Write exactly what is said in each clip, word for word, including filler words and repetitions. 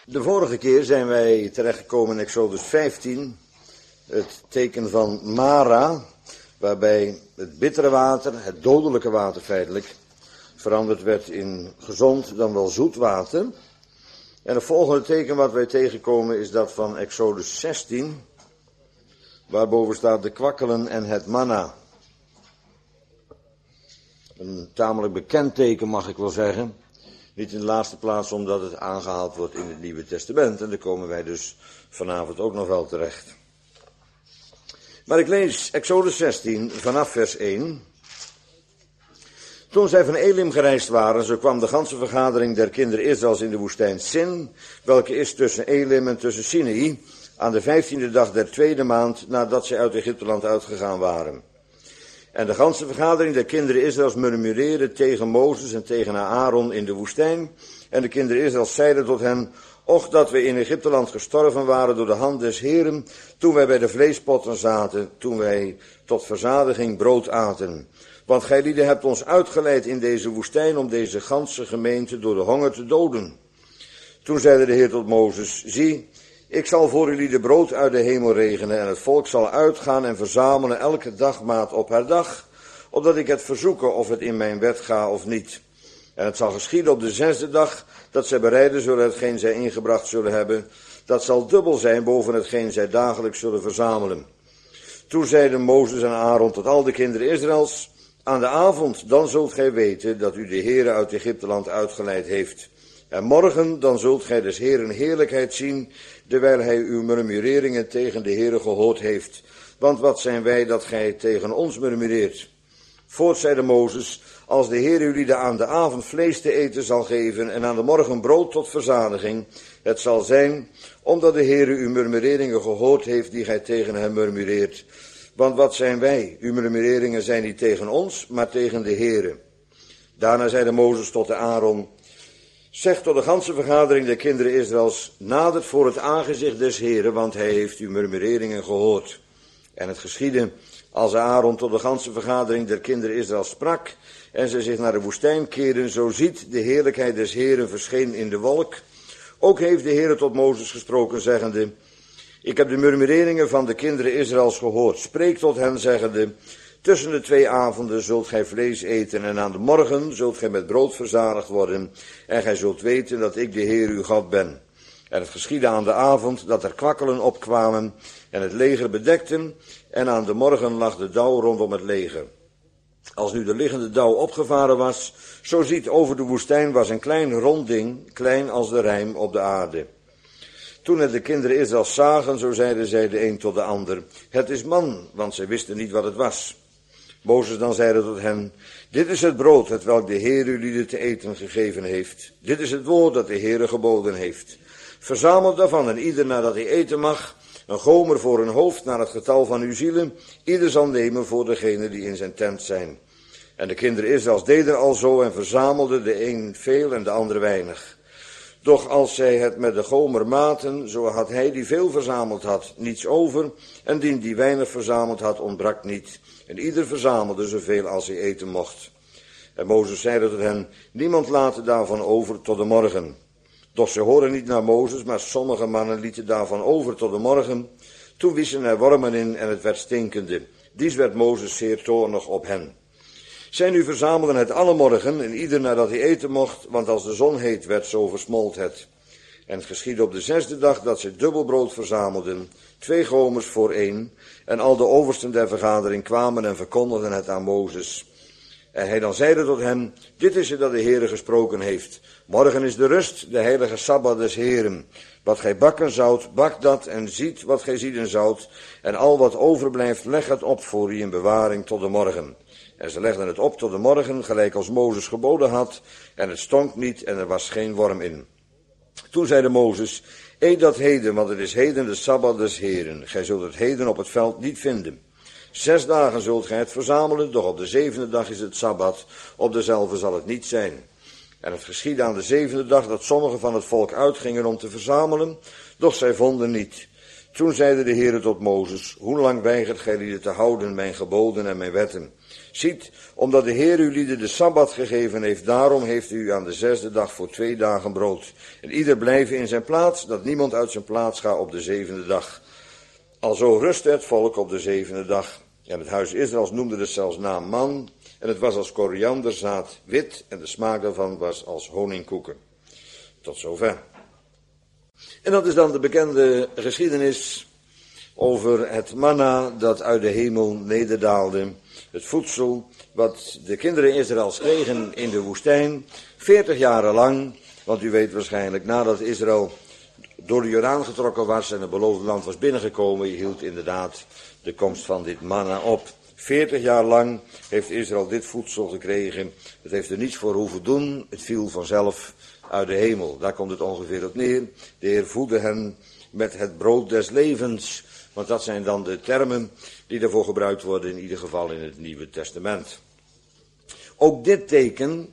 De vorige keer zijn wij terechtgekomen in Exodus vijftien, het teken van Mara, waarbij het bittere water, het dodelijke water feitelijk, veranderd werd in gezond dan wel zoet water. En het volgende teken wat wij tegenkomen is dat van Exodus zestien, waarboven staat de kwakkelen en het manna. Een tamelijk bekend teken mag ik wel zeggen. Niet in de laatste plaats omdat het aangehaald wordt in het Nieuwe Testament. En daar komen wij dus vanavond ook nog wel terecht. Maar ik lees Exodus zestien vanaf vers één. Toen zij van Elim gereisd waren, zo kwam de ganse vergadering der kinderen Israëls in de woestijn Sin, welke is tussen Elim en tussen Sinai, aan de vijftiende dag der tweede maand nadat zij uit Egypteland uitgegaan waren. En de ganse vergadering der kinderen Israëls murmureerde tegen Mozes en tegen Aaron in de woestijn. En de kinderen Israëls zeiden tot hen: Och, dat we in Egypteland gestorven waren door de hand des Heeren, toen wij bij de vleespotten zaten, toen wij tot verzadiging brood aten. Want gij lieden hebt ons uitgeleid in deze woestijn om deze ganse gemeente door de honger te doden. Toen zeide de Heer tot Mozes: Zie, ik zal voor jullie de brood uit de hemel regenen en het volk zal uitgaan en verzamelen elke dagmaat op haar dag, opdat ik het verzoeken of het in mijn wet ga of niet. En het zal geschieden op de zesde dag, dat zij bereiden zullen hetgeen zij ingebracht zullen hebben. Dat zal dubbel zijn boven hetgeen zij dagelijks zullen verzamelen. Toen zeiden Mozes en Aaron tot al de kinderen Israëls: Aan de avond, dan zult gij weten dat u de Heere uit Egypteland uitgeleid heeft. En morgen, dan zult gij des Heeren heerlijkheid zien, terwijl hij uw murmureringen tegen de Heere gehoord heeft. Want wat zijn wij dat gij tegen ons murmureert? Voort zeide Mozes: Als de Heer jullie aan de avond vlees te eten zal geven en aan de morgen brood tot verzadiging, het zal zijn, omdat de Heer uw murmureringen gehoord heeft die gij tegen hem murmureert. Want wat zijn wij? Uw murmureringen zijn niet tegen ons, maar tegen de Heere. Daarna zeide Mozes tot de Aaron: Zeg tot de ganse vergadering der kinderen Israëls: Nadert voor het aangezicht des Heeren, want hij heeft uw murmureringen gehoord. En het geschiedde, als Aaron tot de ganse vergadering der kinderen Israëls sprak, en zij zich naar de woestijn keerden, zo ziet de heerlijkheid des Heeren verscheen in de wolk. Ook heeft de Heere tot Mozes gesproken, zeggende: Ik heb de murmureringen van de kinderen Israëls gehoord. Spreek tot hen, zeggende: Tussen de twee avonden zult gij vlees eten, en aan de morgen zult gij met brood verzadigd worden, en gij zult weten dat ik de Heer uw God ben. En het geschiedde aan de avond dat er kwakkelen opkwamen en het leger bedekten, en aan de morgen lag de dauw rondom het leger. Als nu de liggende dauw opgevaren was, zo ziet over de woestijn was een klein rond ding, klein als de rijm op de aarde. Toen het de kinderen Israëls zagen, zo zeiden zij de een tot de ander: Het is man, want zij wisten niet wat het was. Mozes dan zeide tot hen: Dit is het brood, hetwelk de Heer jullie te eten gegeven heeft. Dit is het woord dat de Heer geboden heeft. Verzamel daarvan en ieder nadat hij eten mag, een gomer voor een hoofd naar het getal van uw zielen. Ieder zal nemen voor degene die in zijn tent zijn. En de kinderen Israëls deden al zo en verzamelden, de een veel en de ander weinig. Doch als zij het met de gomer maten, zo had hij die veel verzameld had niets over, en die die weinig verzameld had ontbrak niet. En ieder verzamelde zoveel als hij eten mocht. En Mozes zeide tot hen: Niemand laat daarvan over tot de morgen. Doch ze hoorden niet naar Mozes, maar sommige mannen lieten daarvan over tot de morgen. Toen wiezen er wormen in en het werd stinkende. Dies werd Mozes zeer toornig op hen. Zij nu verzamelden het alle morgen, en ieder nadat hij eten mocht, want als de zon heet werd, zo versmolt het. En het geschiedde op de zesde dag dat zij dubbel brood verzamelden, twee gomers voor één, en al de oversten der vergadering kwamen en verkondigden het aan Mozes. En hij dan zeide tot hen: Dit is het dat de Heere gesproken heeft. Morgen is de rust, de heilige Sabbat des Heeren. Wat gij bakken zoudt, bak dat, en ziet wat gij zieden zoudt, en al wat overblijft, leg het op voor u in bewaring tot de morgen. En ze legden het op tot de morgen, gelijk als Mozes geboden had, en het stonk niet, en er was geen worm in. Toen zeide Mozes: Eet dat heden, want het is heden de Sabbat des Heeren. Gij zult het heden op het veld niet vinden. Zes dagen zult gij het verzamelen, doch op de zevende dag is het Sabbat, op dezelfde zal het niet zijn. En het geschiedde aan de zevende dag dat sommigen van het volk uitgingen om te verzamelen, doch zij vonden niet. Toen zeide de Heere tot Mozes: Hoe lang weigert gij lieden te houden mijn geboden en mijn wetten? Ziet, omdat de Heer u lieden de Sabbat gegeven heeft, daarom heeft u aan de zesde dag voor twee dagen brood. En ieder blijven in zijn plaats, dat niemand uit zijn plaats gaat op de zevende dag. Alzo rustte het volk op de zevende dag. En het huis Israëls noemde het zelfs naam man. En het was als korianderzaad wit en de smaak daarvan was als honingkoeken. Tot zover. En dat is dan de bekende geschiedenis over het manna dat uit de hemel nederdaalde. Het voedsel wat de kinderen Israëls kregen in de woestijn. veertig jaren lang, want u weet waarschijnlijk nadat Israël door de Jordaan getrokken was en het beloofde land was binnengekomen, hield inderdaad de komst van dit manna op. veertig jaar lang heeft Israël dit voedsel gekregen. Het heeft er niets voor hoeven doen. Het viel vanzelf uit de hemel. Daar komt het ongeveer op neer. De Heer voedde hen met het brood des levens. Want dat zijn dan de termen die daarvoor gebruikt worden, in ieder geval in het Nieuwe Testament. Ook dit teken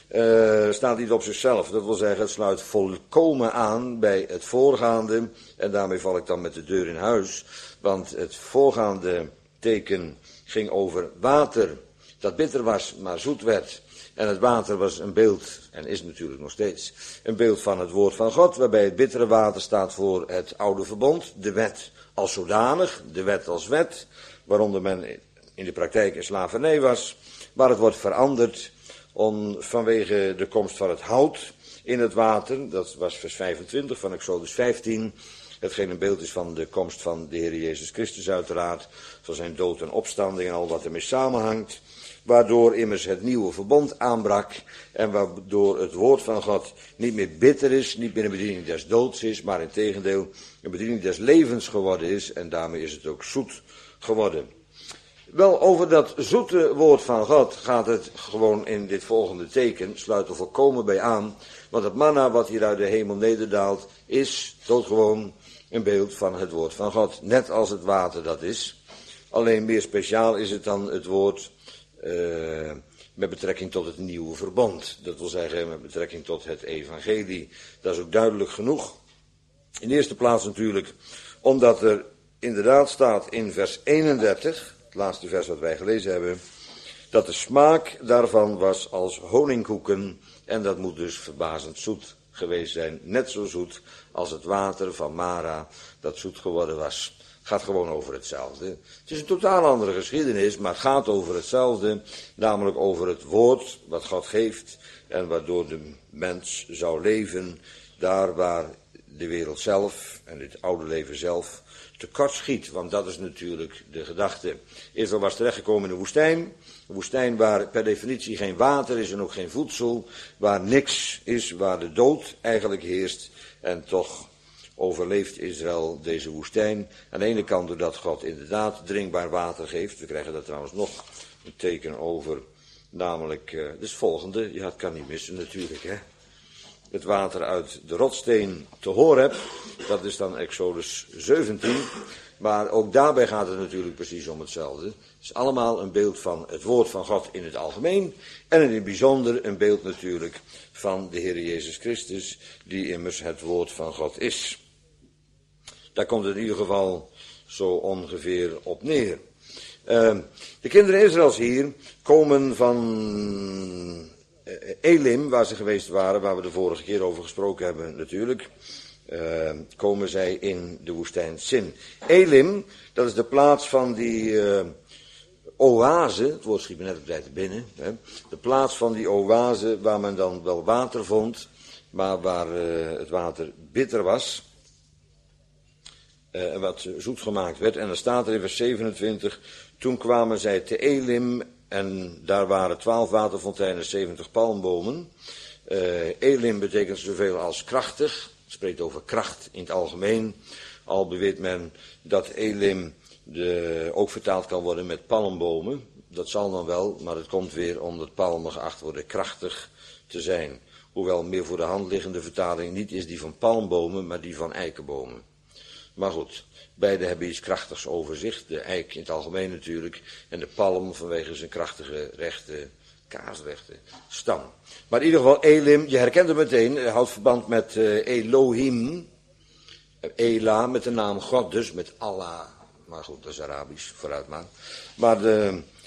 uh, staat niet op zichzelf. Dat wil zeggen, het sluit volkomen aan bij het voorgaande. En daarmee val ik dan met de deur in huis. Want het voorgaande teken ging over water dat bitter was, maar zoet werd. En het water was een beeld, en is natuurlijk nog steeds, een beeld van het woord van God, waarbij het bittere water staat voor het oude verbond, de wet als zodanig, de wet als wet, waaronder men in de praktijk in slavernij was, maar het wordt veranderd om, vanwege de komst van het hout in het water, dat was vers vijfentwintig van Exodus vijftien, hetgeen een beeld is van de komst van de Heer Jezus Christus uiteraard, van zijn dood en opstanding en al wat ermee samenhangt, waardoor immers het nieuwe verbond aanbrak en waardoor het woord van God niet meer bitter is, niet meer een bediening des doods is, maar in tegendeel een bediening des levens geworden is en daarmee is het ook zoet geworden. Wel, over dat zoete woord van God gaat het gewoon in dit volgende teken, sluit er volkomen bij aan, want het manna wat hier uit de hemel nederdaalt is doodgewoon een beeld van het woord van God, net als het water dat is. Alleen meer speciaal is het dan het woord uh, met betrekking tot het nieuwe verbond. Dat wil zeggen met betrekking tot het evangelie. Dat is ook duidelijk genoeg. In de eerste plaats natuurlijk omdat er inderdaad staat in vers eenendertig, het laatste vers wat wij gelezen hebben, dat de smaak daarvan was als honingkoeken en dat moet dus verbazend zoet geweest zijn. Net zo zoet als het water van Mara dat zoet geworden was. Het gaat gewoon over hetzelfde. Het is een totaal andere geschiedenis, maar het gaat over hetzelfde. Namelijk over het woord wat God geeft en waardoor de mens zou leven daar waar de wereld zelf en het oude leven zelf tekort schiet. Want dat is natuurlijk de gedachte. Israël was terechtgekomen in de woestijn. Een woestijn waar per definitie geen water is en ook geen voedsel. Waar niks is, waar de dood eigenlijk heerst. En toch overleeft Israël deze woestijn. Aan de ene kant doordat God inderdaad drinkbaar water geeft. We krijgen daar trouwens nog een teken over. Namelijk, uh, dus het volgende. Ja, het kan niet missen natuurlijk, hè. Het water uit de rotssteen te Horeb. Dat is dan Exodus zeventien. Maar ook daarbij gaat het natuurlijk precies om hetzelfde. Het is allemaal een beeld van het woord van God in het algemeen. En in het bijzonder een beeld natuurlijk van de Heer Jezus Christus. Die immers het woord van God is. Daar komt het in ieder geval zo ongeveer op neer. Uh, de kinderen Israëls hier komen van Elim, waar ze geweest waren, waar we de vorige keer over gesproken hebben natuurlijk, uh, komen zij in de woestijn Sin. Elim, dat is de plaats van die uh, oase, het woord schiet me net op tijd te binnen, hè, de plaats van die oase waar men dan wel water vond, maar waar uh, het water bitter was, uh, wat zoet gemaakt werd. En dan staat er in vers zevenentwintig, toen kwamen zij te Elim, en daar waren twaalf waterfonteinen, zeventig palmbomen. Uh, Elim betekent zoveel als krachtig. Het spreekt over kracht in het algemeen. Al beweert men dat Elim de, ook vertaald kan worden met palmbomen. Dat zal dan wel, maar het komt weer omdat palmen geacht worden krachtig te zijn. Hoewel meer voor de hand liggende vertaling niet is die van palmbomen, maar die van eikenbomen. Maar goed, beide hebben iets krachtigs over zich. De eik in het algemeen natuurlijk. En de palm vanwege zijn krachtige, rechte, kaasrechte stam. Maar in ieder geval Elim, je herkent hem meteen. Houdt verband met uh, Elohim. Ela, met de naam God dus, met Allah. Maar goed, dat is Arabisch, vooruit maar. Maar de,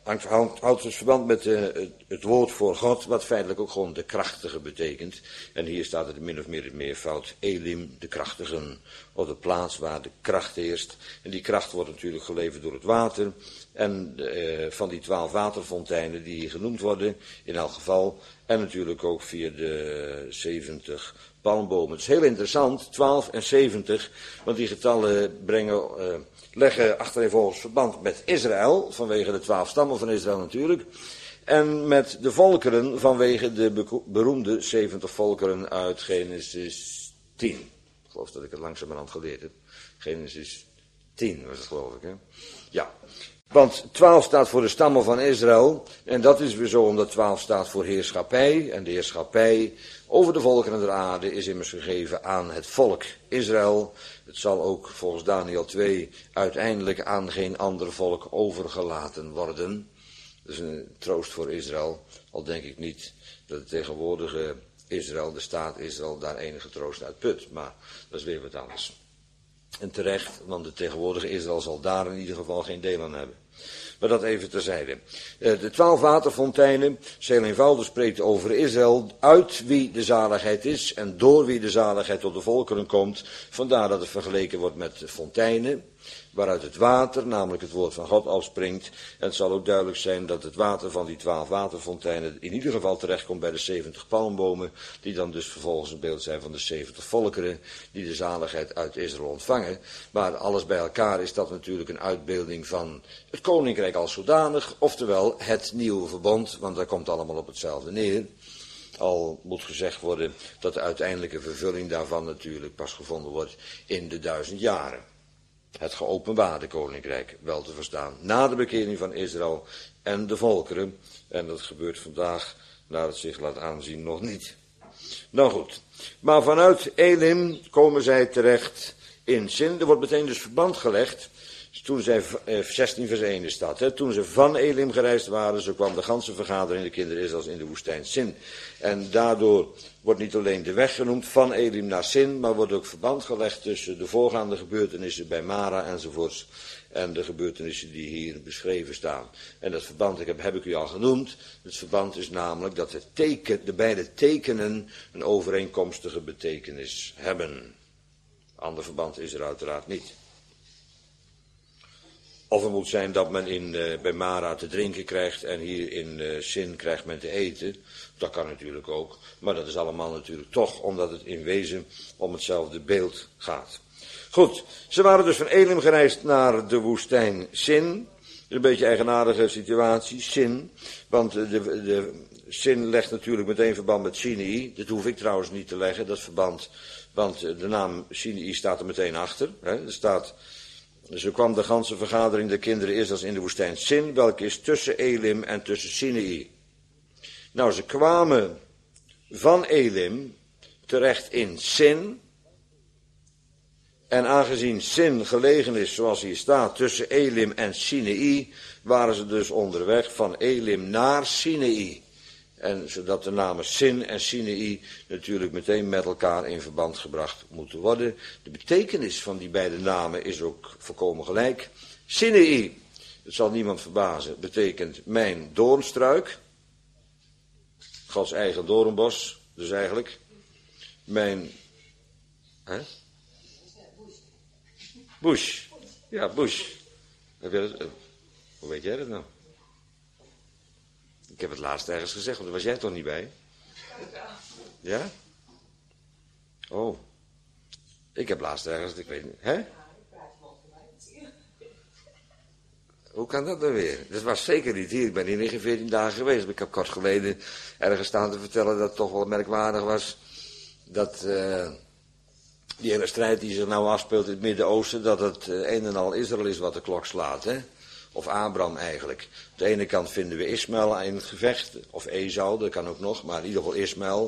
houdt, houdt dus verband met uh, het, het woord voor God, wat feitelijk ook gewoon de krachtige betekent. En hier staat het min of meer het meervoud, Elim, de krachtigen, of de plaats waar de kracht heerst. En die kracht wordt natuurlijk geleverd door het water. En uh, van die twaalf waterfonteinen die hier genoemd worden, in elk geval. En natuurlijk ook via de zeventig palmbomen. Het is heel interessant, twaalf en zeventig, want die getallen brengen, uh, leggen achtereenvolgens verband met Israël, vanwege de twaalf stammen van Israël natuurlijk. En met de volkeren, vanwege de beroemde zeventig volkeren uit Genesis tien. Ik geloof dat ik het langzamerhand geleerd heb. Genesis tien was het, geloof ik, hè? Ja. Want twaalf staat voor de stammen van Israël. En dat is weer zo omdat twaalf staat voor heerschappij. En de heerschappij over de volkeren der aarde is immers gegeven aan het volk Israël. Het zal ook volgens Daniel twee uiteindelijk aan geen ander volk overgelaten worden. Dat is een troost voor Israël. Al denk ik niet dat het tegenwoordige Israël, de staat Israël, daar enige troost uit put. Maar dat is weer wat anders. En terecht, want de tegenwoordige Israël zal daar in ieder geval geen deel aan hebben. Maar dat even terzijde. De twaalf waterfonteinen, heel eenvoudig, spreekt over Israël, uit wie de zaligheid is en door wie de zaligheid tot de volkeren komt. Vandaar dat het vergeleken wordt met fonteinen, waaruit het water, namelijk het woord van God, afspringt. En het zal ook duidelijk zijn dat het water van die twaalf waterfonteinen in ieder geval terechtkomt bij de zeventig palmbomen, die dan dus vervolgens een beeld zijn van de zeventig volkeren, die de zaligheid uit Israël ontvangen. Maar alles bij elkaar is dat natuurlijk een uitbeelding van het koninkrijk als zodanig, oftewel het nieuwe verbond, want dat komt allemaal op hetzelfde neer. Al moet gezegd worden dat de uiteindelijke vervulling daarvan natuurlijk pas gevonden wordt in de duizend jaren. Het geopenbaarde koninkrijk, wel te verstaan, na de bekering van Israël en de volkeren. En dat gebeurt vandaag, naar het zich laat aanzien, nog niet. Nou goed, maar vanuit Elim komen zij terecht in Sin. Er wordt meteen dus verband gelegd. Toen zij, zestien vers één staat, hè, toen ze van Elim gereisd waren, zo kwam de ganse vergadering de kinderen Israëls in de woestijn Sin. En daardoor wordt niet alleen de weg genoemd van Elim naar Sin, maar wordt ook verband gelegd tussen de voorgaande gebeurtenissen bij Mara enzovoorts en de gebeurtenissen die hier beschreven staan. En dat verband heb, heb ik u al genoemd. Het verband is namelijk dat de, teken, de beide tekenen een overeenkomstige betekenis hebben. Ander verband is er uiteraard niet. Of het moet zijn dat men in, uh, bij Mara te drinken krijgt en hier in uh, Sin krijgt men te eten. Dat kan natuurlijk ook. Maar dat is allemaal natuurlijk toch omdat het in wezen om hetzelfde beeld gaat. Goed, ze waren dus van Elim gereisd naar de woestijn Sin. Een beetje een eigenaardige situatie, Sin. Want de, de, de Sin legt natuurlijk meteen verband met Sinai. Dat hoef ik trouwens niet te leggen, dat verband. Want de naam Sinai staat er meteen achter. Hè. Er staat... Zo kwam de ganse vergadering der kinderen Israëls in de woestijn Sin, welke is tussen Elim en tussen Sinai. Nou, ze kwamen van Elim terecht in Sin. En aangezien Sin gelegen is, zoals hier staat, tussen Elim en Sinai, waren ze dus onderweg van Elim naar Sinai. En zodat de namen Sin en Sinai natuurlijk meteen met elkaar in verband gebracht moeten worden. De betekenis van die beide namen is ook volkomen gelijk. Sinai, het zal niemand verbazen, betekent mijn doornstruik. Gods eigen doornbos, dus eigenlijk. Mijn... Hè? Bush. Ja, Bush. Heb je dat, hoe weet jij dat nou? Ik heb het laatst ergens gezegd, want daar was jij toch niet bij? Ja? Oh. Ik heb laatst ergens, ik weet niet. Hè? Hoe kan dat dan weer? Dat was zeker niet hier. Ik ben hier niet in veertien dagen geweest. Maar ik heb kort geleden ergens staan te vertellen dat het toch wel merkwaardig was. Dat uh, die hele strijd die zich nou afspeelt in het Midden-Oosten, dat het uh, een en al Israël is wat de klok slaat, hè? Of Abraham eigenlijk. Op de ene kant vinden we Ismaël in het gevecht, of Esau, dat kan ook nog, maar in ieder geval Ismaël.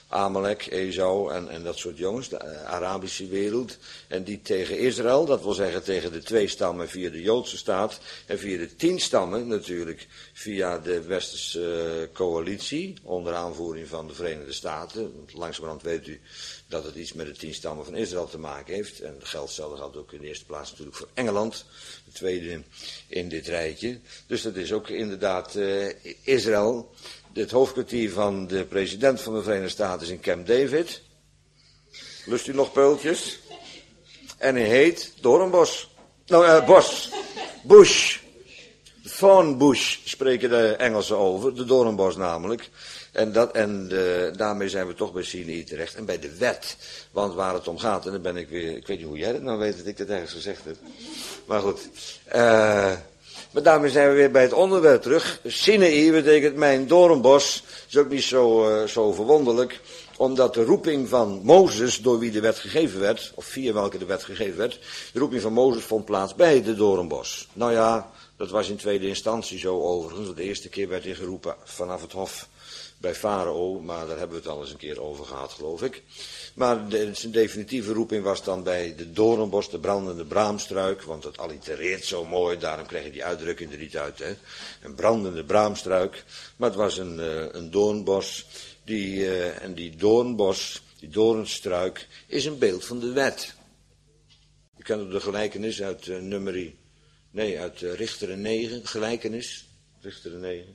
Amalek, Esau en, en dat soort jongens, de Arabische wereld. En die tegen Israël, dat wil zeggen tegen de twee stammen via de Joodse staat. En via de tien stammen natuurlijk via de Westerse uh, coalitie. Onder aanvoering van de Verenigde Staten. Want langzamerhand weet u dat het iets met de tien stammen van Israël te maken heeft. En dat geldt hetzelfde geldt ook in de eerste plaats natuurlijk voor Engeland. De tweede in dit rijtje. Dus dat is ook inderdaad uh, Israël. Het hoofdkwartier van de president van de Verenigde Staten is in Camp David. Lust u nog peultjes? En hij heet Doornbos. Nou, uh, Bos. Bush. Thorn Bush spreken de Engelsen over. De Doornbos namelijk. En, dat, en uh, daarmee zijn we toch bij Sinai terecht. En bij de wet. Want waar het om gaat. En dan ben ik weer. Ik weet niet hoe jij het nou weet dat ik dat ergens gezegd heb. Maar goed. Eh... Uh, Maar daarmee zijn we weer bij het onderwerp terug. Sinai betekent mijn doornbos. Is ook niet zo, uh, zo verwonderlijk. Omdat de roeping van Mozes, door wie de wet gegeven werd, of via welke de wet gegeven werd, de roeping van Mozes vond plaats bij de doornbos. Nou ja, dat was in tweede instantie zo overigens. De eerste keer werd hij geroepen vanaf het hof bij Farao, maar daar hebben we het al eens een keer over gehad, geloof ik. Maar de, zijn definitieve roeping was dan bij de doornbos, de brandende braamstruik, want dat allitereert zo mooi, daarom krijg je die uitdrukking er niet uit, hè. Een brandende braamstruik, maar het was een, uh, een doornbos, die, uh, en die doornbos, die doornstruik, is een beeld van de wet. Je kent de gelijkenis uit uh, nummerie, nee, uit uh, Richteren negen, gelijkenis, Richteren negen.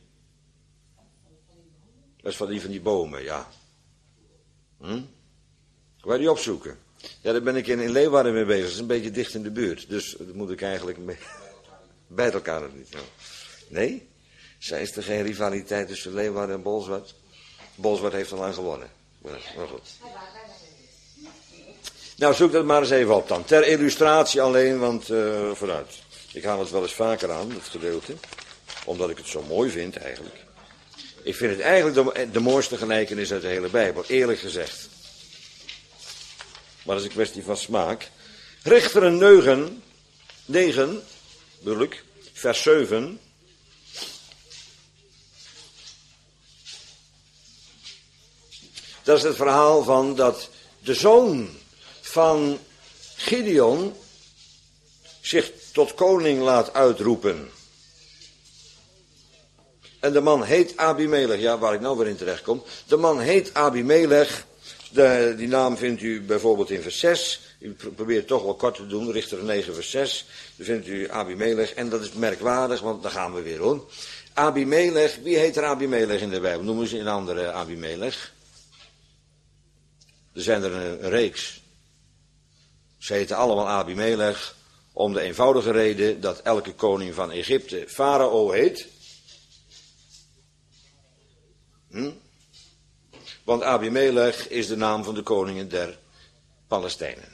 Dat is van die van die bomen, ja. Hm? Waar die opzoeken? Ja, daar ben ik in, in Leeuwarden mee bezig. Dat is een beetje dicht in de buurt. Dus dat moet ik eigenlijk mee... bij elkaar nog niet. Nou. Nee? Zij is er geen rivaliteit tussen Leeuwarden en Bolsward? Bolsward heeft al lang gewonnen. Maar, maar goed. Nou, zoek dat maar eens even op dan. Ter illustratie alleen, want uh, vooruit. Ik haal het wel eens vaker aan, dat gedeelte. Omdat ik het zo mooi vind eigenlijk. Ik vind het eigenlijk de, de mooiste gelijkenis uit de hele Bijbel, eerlijk gezegd. Maar dat is een kwestie van smaak. Richteren negen, negen, bedoel ik, vers zeven. Dat is het verhaal van dat de zoon van Gideon zich tot koning laat uitroepen. En de man heet Abimelech, ja, waar ik nou weer in terecht kom. De man heet Abimelech, de, die naam vindt u bijvoorbeeld in vers zes. U probeert het toch wel kort te doen, Richter negen vers zes. Dan vindt u Abimelech, en dat is merkwaardig, want daar gaan we weer hoor. Abimelech, wie heet er Abimelech in de Bijbel? Noemen ze een andere Abimelech. Er zijn er een, een reeks. Ze heten allemaal Abimelech, om de eenvoudige reden dat elke koning van Egypte Farao heet. Hm? Want Abimelech is de naam van de koningen der Palestijnen.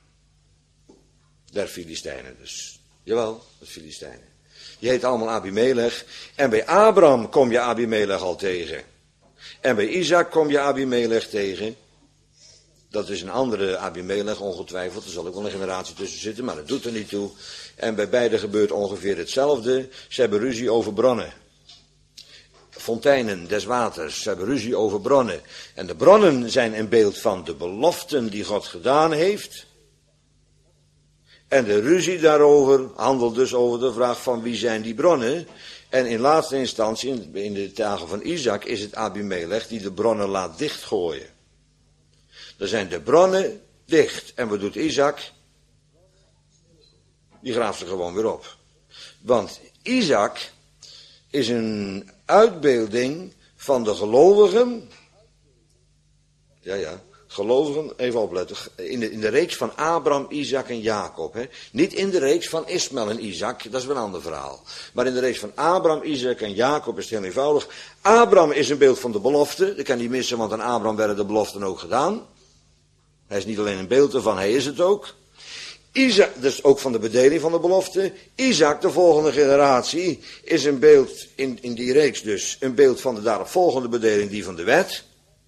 Der Filistijnen dus. Jawel, de Filistijnen. Die heet allemaal Abimelech. En bij Abraham kom je Abimelech al tegen. En bij Isaac kom je Abimelech tegen. Dat is een andere Abimelech ongetwijfeld. Er zal ook wel een generatie tussen zitten, maar dat doet er niet toe. En bij beide gebeurt ongeveer hetzelfde. Ze hebben ruzie over bronnen. Fonteinen des waters, ze hebben ruzie over bronnen. En de bronnen zijn een beeld van de beloften die God gedaan heeft. En de ruzie daarover handelt dus over de vraag van wie zijn die bronnen. En in laatste instantie, in de dagen van Isaac, is het Abimelech die de bronnen laat dichtgooien. Dan zijn de bronnen dicht. En wat doet Isaac? Die graaft ze gewoon weer op. Want Isaac is een uitbeelding van de gelovigen. Ja, ja. Gelovigen, even opletten. In de, in de reeks van Abraham, Isaac en Jacob. Hè. Niet in de reeks van Ismaël en Isaac, dat is weer een ander verhaal. Maar in de reeks van Abraham, Isaac en Jacob is het heel eenvoudig. Abraham is een beeld van de belofte. Dat kan niet missen, want aan Abraham werden de beloften ook gedaan. Hij is niet alleen een beeld ervan, hij is het ook. Isaac, dus ook van de bedeling van de belofte. Isaac, de volgende generatie, is een beeld, in, in die reeks dus, een beeld van de daaropvolgende bedeling, die van de wet.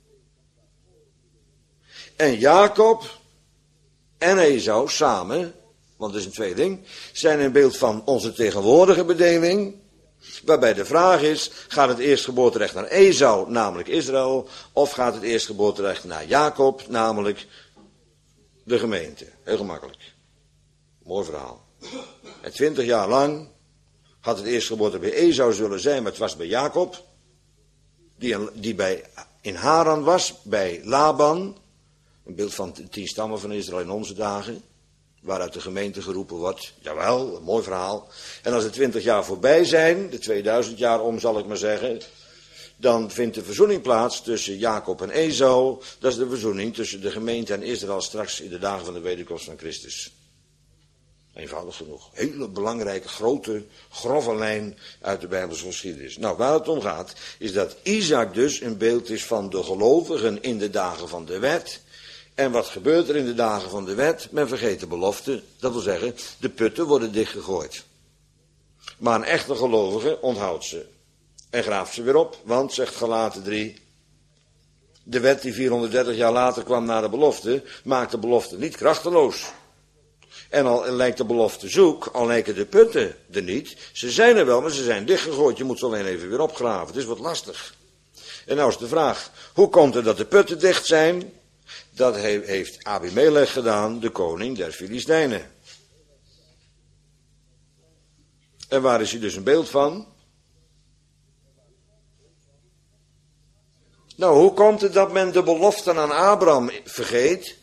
En Jacob en Esau samen, want het is een tweeling, zijn een beeld van onze tegenwoordige bedeling. Waarbij de vraag is, gaat het eerstgeboorterecht naar Esau, namelijk Israël, of gaat het eerstgeboorterecht naar Jacob, namelijk de gemeente? Heel gemakkelijk. Mooi verhaal. En twintig jaar lang had het eerstgeboorte bij Esau zullen zijn, maar het was bij Jacob, die, die bij, in Haran was, bij Laban, een beeld van de tien stammen van Israël in onze dagen, waaruit de gemeente geroepen wordt. Jawel, een mooi verhaal. En als de twintig jaar voorbij zijn, de tweeduizend jaar om zal ik maar zeggen, dan vindt de verzoening plaats tussen Jacob en Esau. Dat is de verzoening tussen de gemeente en Israël straks in de dagen van de wederkomst van Christus. Eenvoudig genoeg. Hele belangrijke, grote, grove lijn uit de Bijbelse geschiedenis. Nou, waar het om gaat, is dat Isaac dus een beeld is van de gelovigen in de dagen van de wet. En wat gebeurt er in de dagen van de wet? Men vergeet de belofte. Dat wil zeggen, de putten worden dichtgegooid. Maar een echte gelovige onthoudt ze. En graaft ze weer op. Want, zegt Galaten drie, de wet die vierhonderddertig jaar later kwam na de belofte, maakt de belofte niet krachteloos. En al lijkt de belofte zoek, al lijken de putten er niet. Ze zijn er wel, maar ze zijn dichtgegooid. Je moet ze alleen even weer opgraven. Het is wat lastig. En nou is de vraag, hoe komt het dat de putten dicht zijn? Dat heeft Abimelech gedaan, de koning der Filistijnen. En waar is hij dus een beeld van? Nou, hoe komt het dat men de beloften aan Abraham vergeet?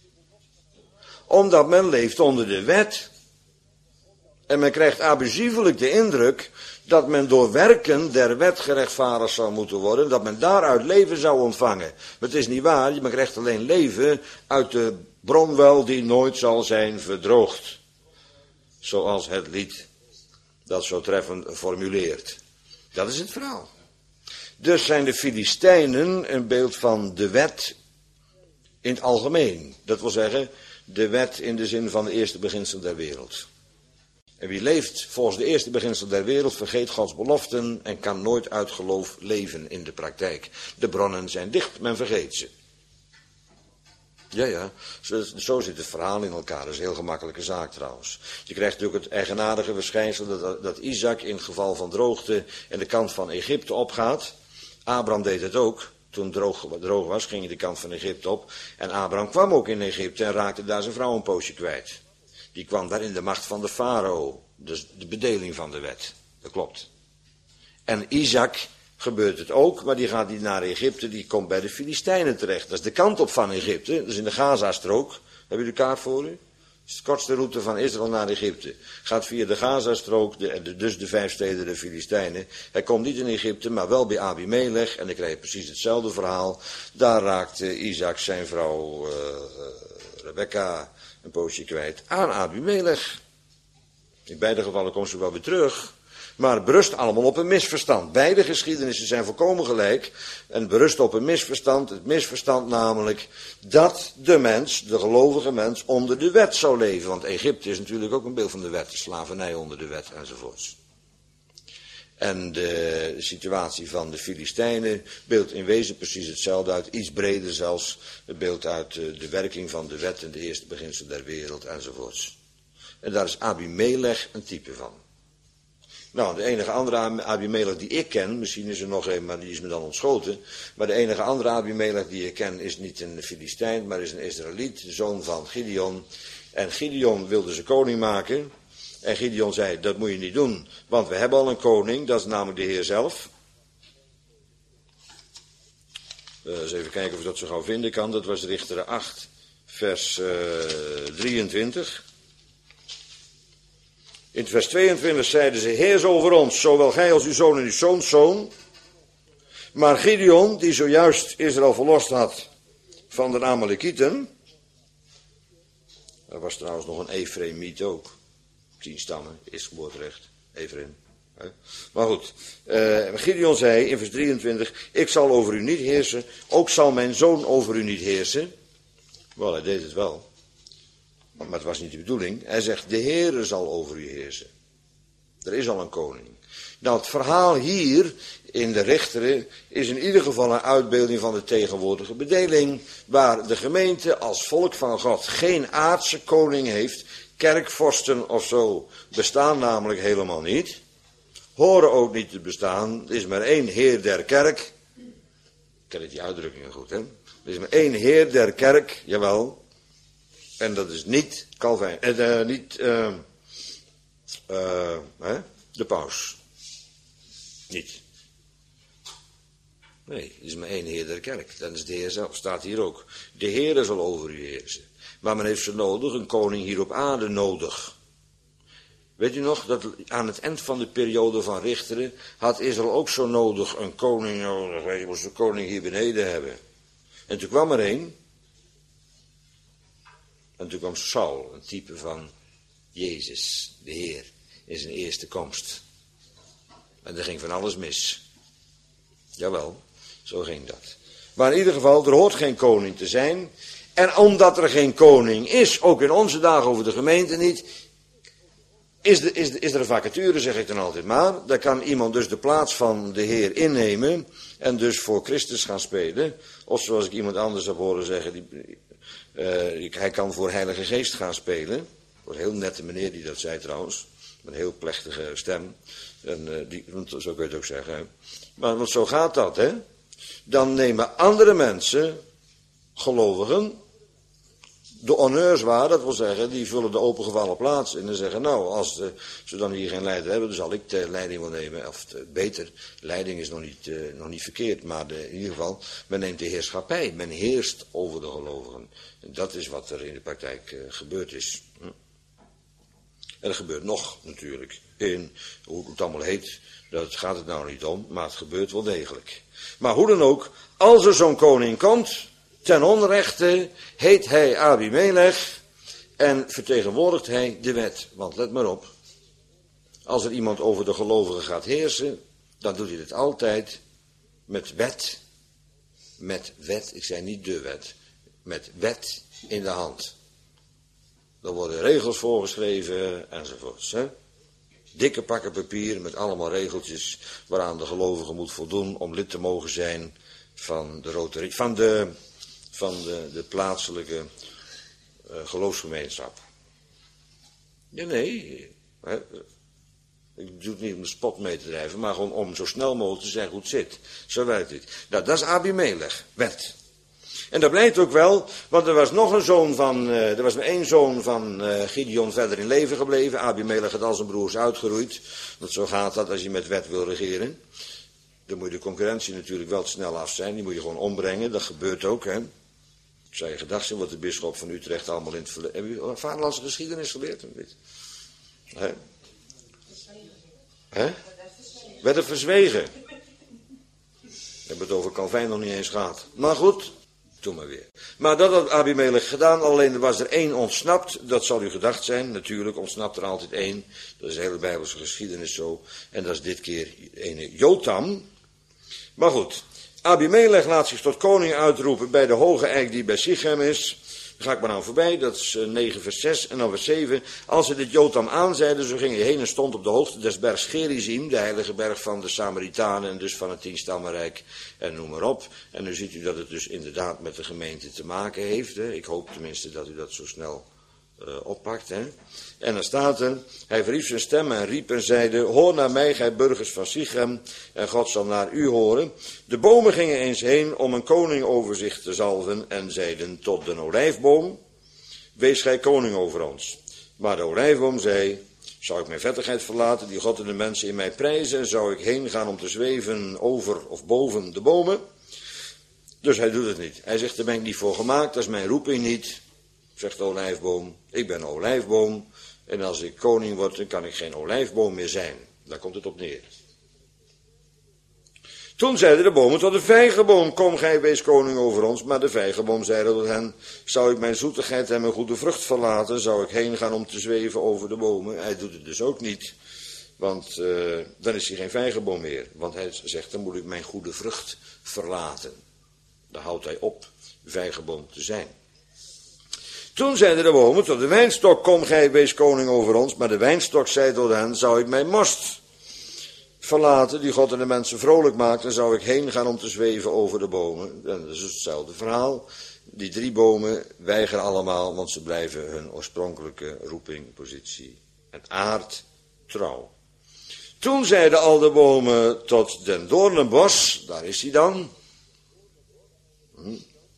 Omdat men leeft onder de wet. En men krijgt abusievelijk de indruk dat men door werken der wet gerechtvaardigd zou moeten worden. Dat men daaruit leven zou ontvangen. Maar het is niet waar, men krijgt alleen leven uit de bronwel die nooit zal zijn verdroogd. Zoals het lied dat zo treffend formuleert. Dat is het verhaal. Dus zijn de Filistijnen een beeld van de wet in het algemeen. Dat wil zeggen, de wet in de zin van de eerste beginsel der wereld. En wie leeft volgens de eerste beginsel der wereld vergeet Gods beloften en kan nooit uit geloof leven in de praktijk. De bronnen zijn dicht, men vergeet ze. Ja, ja, zo, zo zit het verhaal in elkaar. Dat is een heel gemakkelijke zaak trouwens. Je krijgt natuurlijk het eigenaardige verschijnsel dat, dat Isaac in geval van droogte en de kant van Egypte opgaat. Abraham deed het ook. Toen het droog, droog was, ging hij de kant van Egypte op. En Abraham kwam ook in Egypte en raakte daar zijn vrouw een poosje kwijt. Die kwam daar in de macht van de farao. Dus de bedeling van de wet. Dat klopt. En Isaac gebeurt het ook, maar die gaat niet naar Egypte, die komt bij de Filistijnen terecht. Dat is de kant op van Egypte, dat is in de Gazastrook. Hebben u de kaart voor u? Dat is de kortste route van Israël naar Egypte. Gaat via de Gazastrook, de, de, dus de vijf steden der Filistijnen. Hij komt niet in Egypte, maar wel bij Abimelech. En dan krijg je precies hetzelfde verhaal. Daar raakt uh, Isaac zijn vrouw uh, uh, Rebecca een poosje kwijt aan Abimelech. In beide gevallen komt ze wel weer terug. Maar het berust allemaal op een misverstand. Beide geschiedenissen zijn volkomen gelijk. En het berust op een misverstand. Het misverstand namelijk dat de mens, de gelovige mens, onder de wet zou leven. Want Egypte is natuurlijk ook een beeld van de wet. De slavernij onder de wet enzovoorts. En de situatie van de Filistijnen beeldt in wezen precies hetzelfde uit. Iets breder zelfs. Het beeldt uit de werking van de wet en de eerste beginsel der wereld enzovoorts. En daar is Abimelech een type van. Nou, de enige andere Abimelech die ik ken, misschien is er nog een, maar die is me dan ontschoten. Maar de enige andere Abimelech die ik ken is niet een Filistijn, maar is een Israëliet, de zoon van Gideon. En Gideon wilde ze koning maken. En Gideon zei, dat moet je niet doen, want we hebben al een koning, dat is namelijk de Heer zelf. Uh, eens even kijken of ik dat zo gauw vinden kan. Dat was Richteren acht, vers uh, drieëntwintig. In vers tweeëntwintig zeiden ze, heers over ons, zowel gij als uw zoon en uw zoons zoon. Maar Gideon, die zojuist Israël verlost had van de Amalekieten. Er was trouwens nog een Efraimiet ook. Tien stammen, eerstgeboorterecht, Efraim. Maar goed, uh, Gideon zei in vers drieëntwintig, ik zal over u niet heersen, ook zal mijn zoon over u niet heersen. Wel, hij deed het wel. Maar het was niet de bedoeling. Hij zegt, de Heere zal over u heersen. Er is al een koning. Nou, het verhaal hier in de Richteren is in ieder geval een uitbeelding van de tegenwoordige bedeling, waar de gemeente als volk van God geen aardse koning heeft. Kerkvorsten of zo bestaan namelijk helemaal niet. horen ook niet te bestaan. Er is maar één Heer der kerk. Ik ken die uitdrukkingen goed, hè? Er is maar één Heer der kerk, jawel. En dat is niet Calvijn, eh, niet uh, uh, hè? de paus. Niet. Nee, er is maar één Heer der kerk. Dat is de Heer zelf, staat hier ook. De Heer zal over u heersen. Maar men heeft ze nodig, een koning hier op aarde nodig. Weet u nog, dat aan het eind van de periode van Richteren had Israël ook zo nodig een koning nodig. Je moest een koning hier beneden hebben. En toen kwam er een. En toen kwam Saul, een type van Jezus, de Heer, in zijn eerste komst. En er ging van alles mis. Jawel, zo ging dat. Maar in ieder geval, er hoort geen koning te zijn. En omdat er geen koning is, ook in onze dagen over de gemeente niet, is, de, is, de, is er een vacature, zeg ik dan altijd maar. Daar kan iemand dus de plaats van de Heer innemen en dus voor Christus gaan spelen. Of zoals ik iemand anders heb horen zeggen, die, uh, hij kan voor Heilige Geest gaan spelen. Voor een heel nette meneer die dat zei trouwens, met een heel plechtige stem. En, uh, die, zo kun je het ook zeggen. Hè. Maar want zo gaat dat, hè. Dan nemen andere mensen, gelovigen, de honneurs waar, dat wil zeggen, die vullen de opengevallen plaats in en zeggen, nou, als de, ze dan hier geen leider hebben, dan zal ik de leiding wel nemen. Of de, beter, leiding is nog niet, uh, nog niet verkeerd, maar de, in ieder geval, men neemt de heerschappij, men heerst over de gelovigen. En dat is wat er in de praktijk uh, gebeurd is. Hm. En er gebeurt nog, natuurlijk, in, hoe het allemaal heet, dat gaat het nou niet om, maar het gebeurt wel degelijk. Maar hoe dan ook, als er zo'n koning komt, ten onrechte heet hij Abimelech en vertegenwoordigt hij de wet. Want let maar op, als er iemand over de gelovigen gaat heersen, dan doet hij het altijd met wet, met wet, ik zei niet de wet, met wet in de hand. Er worden regels voorgeschreven enzovoorts. Hè? Dikke pakken papier met allemaal regeltjes waaraan de gelovige moet voldoen om lid te mogen zijn van de Rotary, van de, van de, de plaatselijke uh, geloofsgemeenschap. Ja, nee, hè, ik doe het niet om de spot mee te drijven, maar gewoon om zo snel mogelijk te zeggen hoe het zit. Zo werkt het. Nou, dat is Abimelech, wet. En dat blijkt ook wel, want er was nog een zoon van, uh, er was maar één zoon van uh, Gideon verder in leven gebleven. Abimelech had al zijn broers uitgeroeid. Want zo gaat dat als je met wet wil regeren. Dan moet je de concurrentie natuurlijk wel te snel af zijn. Die moet je gewoon ombrengen, dat gebeurt ook, hè. Ik zou je gedacht zijn wat de bisschop van Utrecht allemaal in het verleden... Heb u vaderlandse geschiedenis geleerd? Hè? Hè? Werd er verzwegen. We hebben het over Calvijn nog niet eens gehad. Maar goed, doe maar weer. Maar dat had Abimelech gedaan, alleen er was er één ontsnapt. Dat zal u gedacht zijn, natuurlijk ontsnapt er altijd één. Dat is de hele Bijbelse geschiedenis zo. En dat is dit keer ene Jotam. Maar goed, Abimelech laat zich tot koning uitroepen bij de hoge eik die bij Sichem is. Daar ga ik maar aan voorbij, dat is negen vers zes en dan vers zeven. Als ze dit Jotam aanzeiden, zo ging hij heen en stond op de hoogte des bergs Gerizim, de heilige berg van de Samaritanen en dus van het tienstammenrijk en noem maar op. En nu ziet u dat het dus inderdaad met de gemeente te maken heeft. Hè. Ik hoop tenminste dat u dat zo snel uh, oppakt. Hè. En dan staat er, hij verhief zijn stem en riep en zeide, hoor naar mij, gij burgers van Sichem, en God zal naar u horen. De bomen gingen eens heen om een koning over zich te zalven en zeiden tot de olijfboom, wees gij koning over ons. Maar de olijfboom zei, zou ik mijn vettigheid verlaten, die God en de mensen in mij prijzen, zou ik heen gaan om te zweven over of boven de bomen? Dus hij doet het niet. Hij zegt, daar ben ik niet voor gemaakt, dat is mijn roeping niet, zegt de olijfboom. Ik ben een olijfboom. En als ik koning word, dan kan ik geen olijfboom meer zijn. Daar komt het op neer. Toen zeiden de bomen tot de vijgenboom, kom gij wees koning over ons. Maar de vijgenboom zeide tot hen, zou ik mijn zoetigheid en mijn goede vrucht verlaten, zou ik heen gaan om te zweven over de bomen. Hij doet het dus ook niet, want uh, dan is hij geen vijgenboom meer. Want hij zegt, dan moet ik mijn goede vrucht verlaten. Dan houdt hij op vijgenboom te zijn. Toen zeiden de bomen tot de wijnstok, kom gij wees koning over ons. Maar de wijnstok zei tot hen, zou ik mijn most verlaten, die God en de mensen vrolijk maakt, dan zou ik heen gaan om te zweven over de bomen. En dat is hetzelfde verhaal. Die drie bomen weigeren allemaal, want ze blijven hun oorspronkelijke roeping, positie en aard trouw. Toen zeiden al de bomen tot den doornenbos, daar is hij dan. Hm.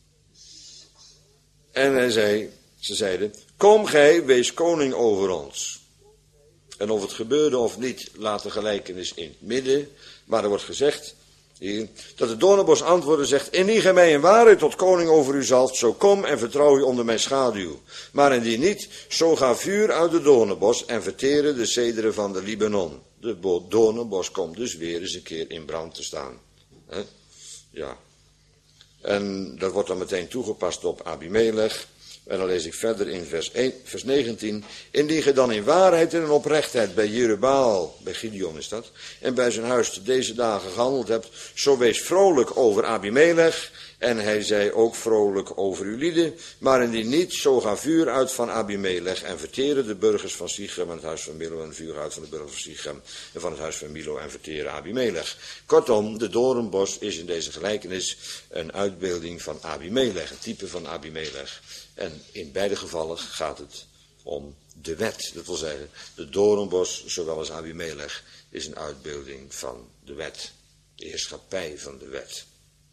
En hij zei, ze zeiden, kom gij, wees koning over ons. En of het gebeurde of niet, laat de gelijkenis in het midden. Maar er wordt gezegd, hier, dat de doornenbos antwoordde zegt, indien gij mij in waarheid tot koning over u zalt, zo kom en vertrouw u onder mijn schaduw. Maar indien niet, zo ga vuur uit de doornenbos en verteren de cederen van de Libanon. De doornenbos komt dus weer eens een keer in brand te staan. He? Ja. En dat wordt dan meteen toegepast op Abimelech. En dan lees ik verder in vers, een, vers negentien. Indien ge dan in waarheid en in oprechtheid bij Jerubbaal, bij Gideon is dat, en bij zijn huis te deze dagen gehandeld hebt, zo wees vrolijk over Abimelech. En hij zei ook vrolijk over uw lieden. Maar indien niet, zo ga vuur uit van Abimelech en verteren de burgers van Sichem en het huis van Milo, en vuur uit van de burgers van Sichem en van het huis van Milo en verteren Abimelech. Kortom, de doornbos is in deze gelijkenis een uitbeelding van Abimelech, een type van Abimelech. En in beide gevallen gaat het om de wet. Dat wil zeggen, de doornbos, zowel als Abimelech, is een uitbeelding van de wet. De heerschappij van de wet.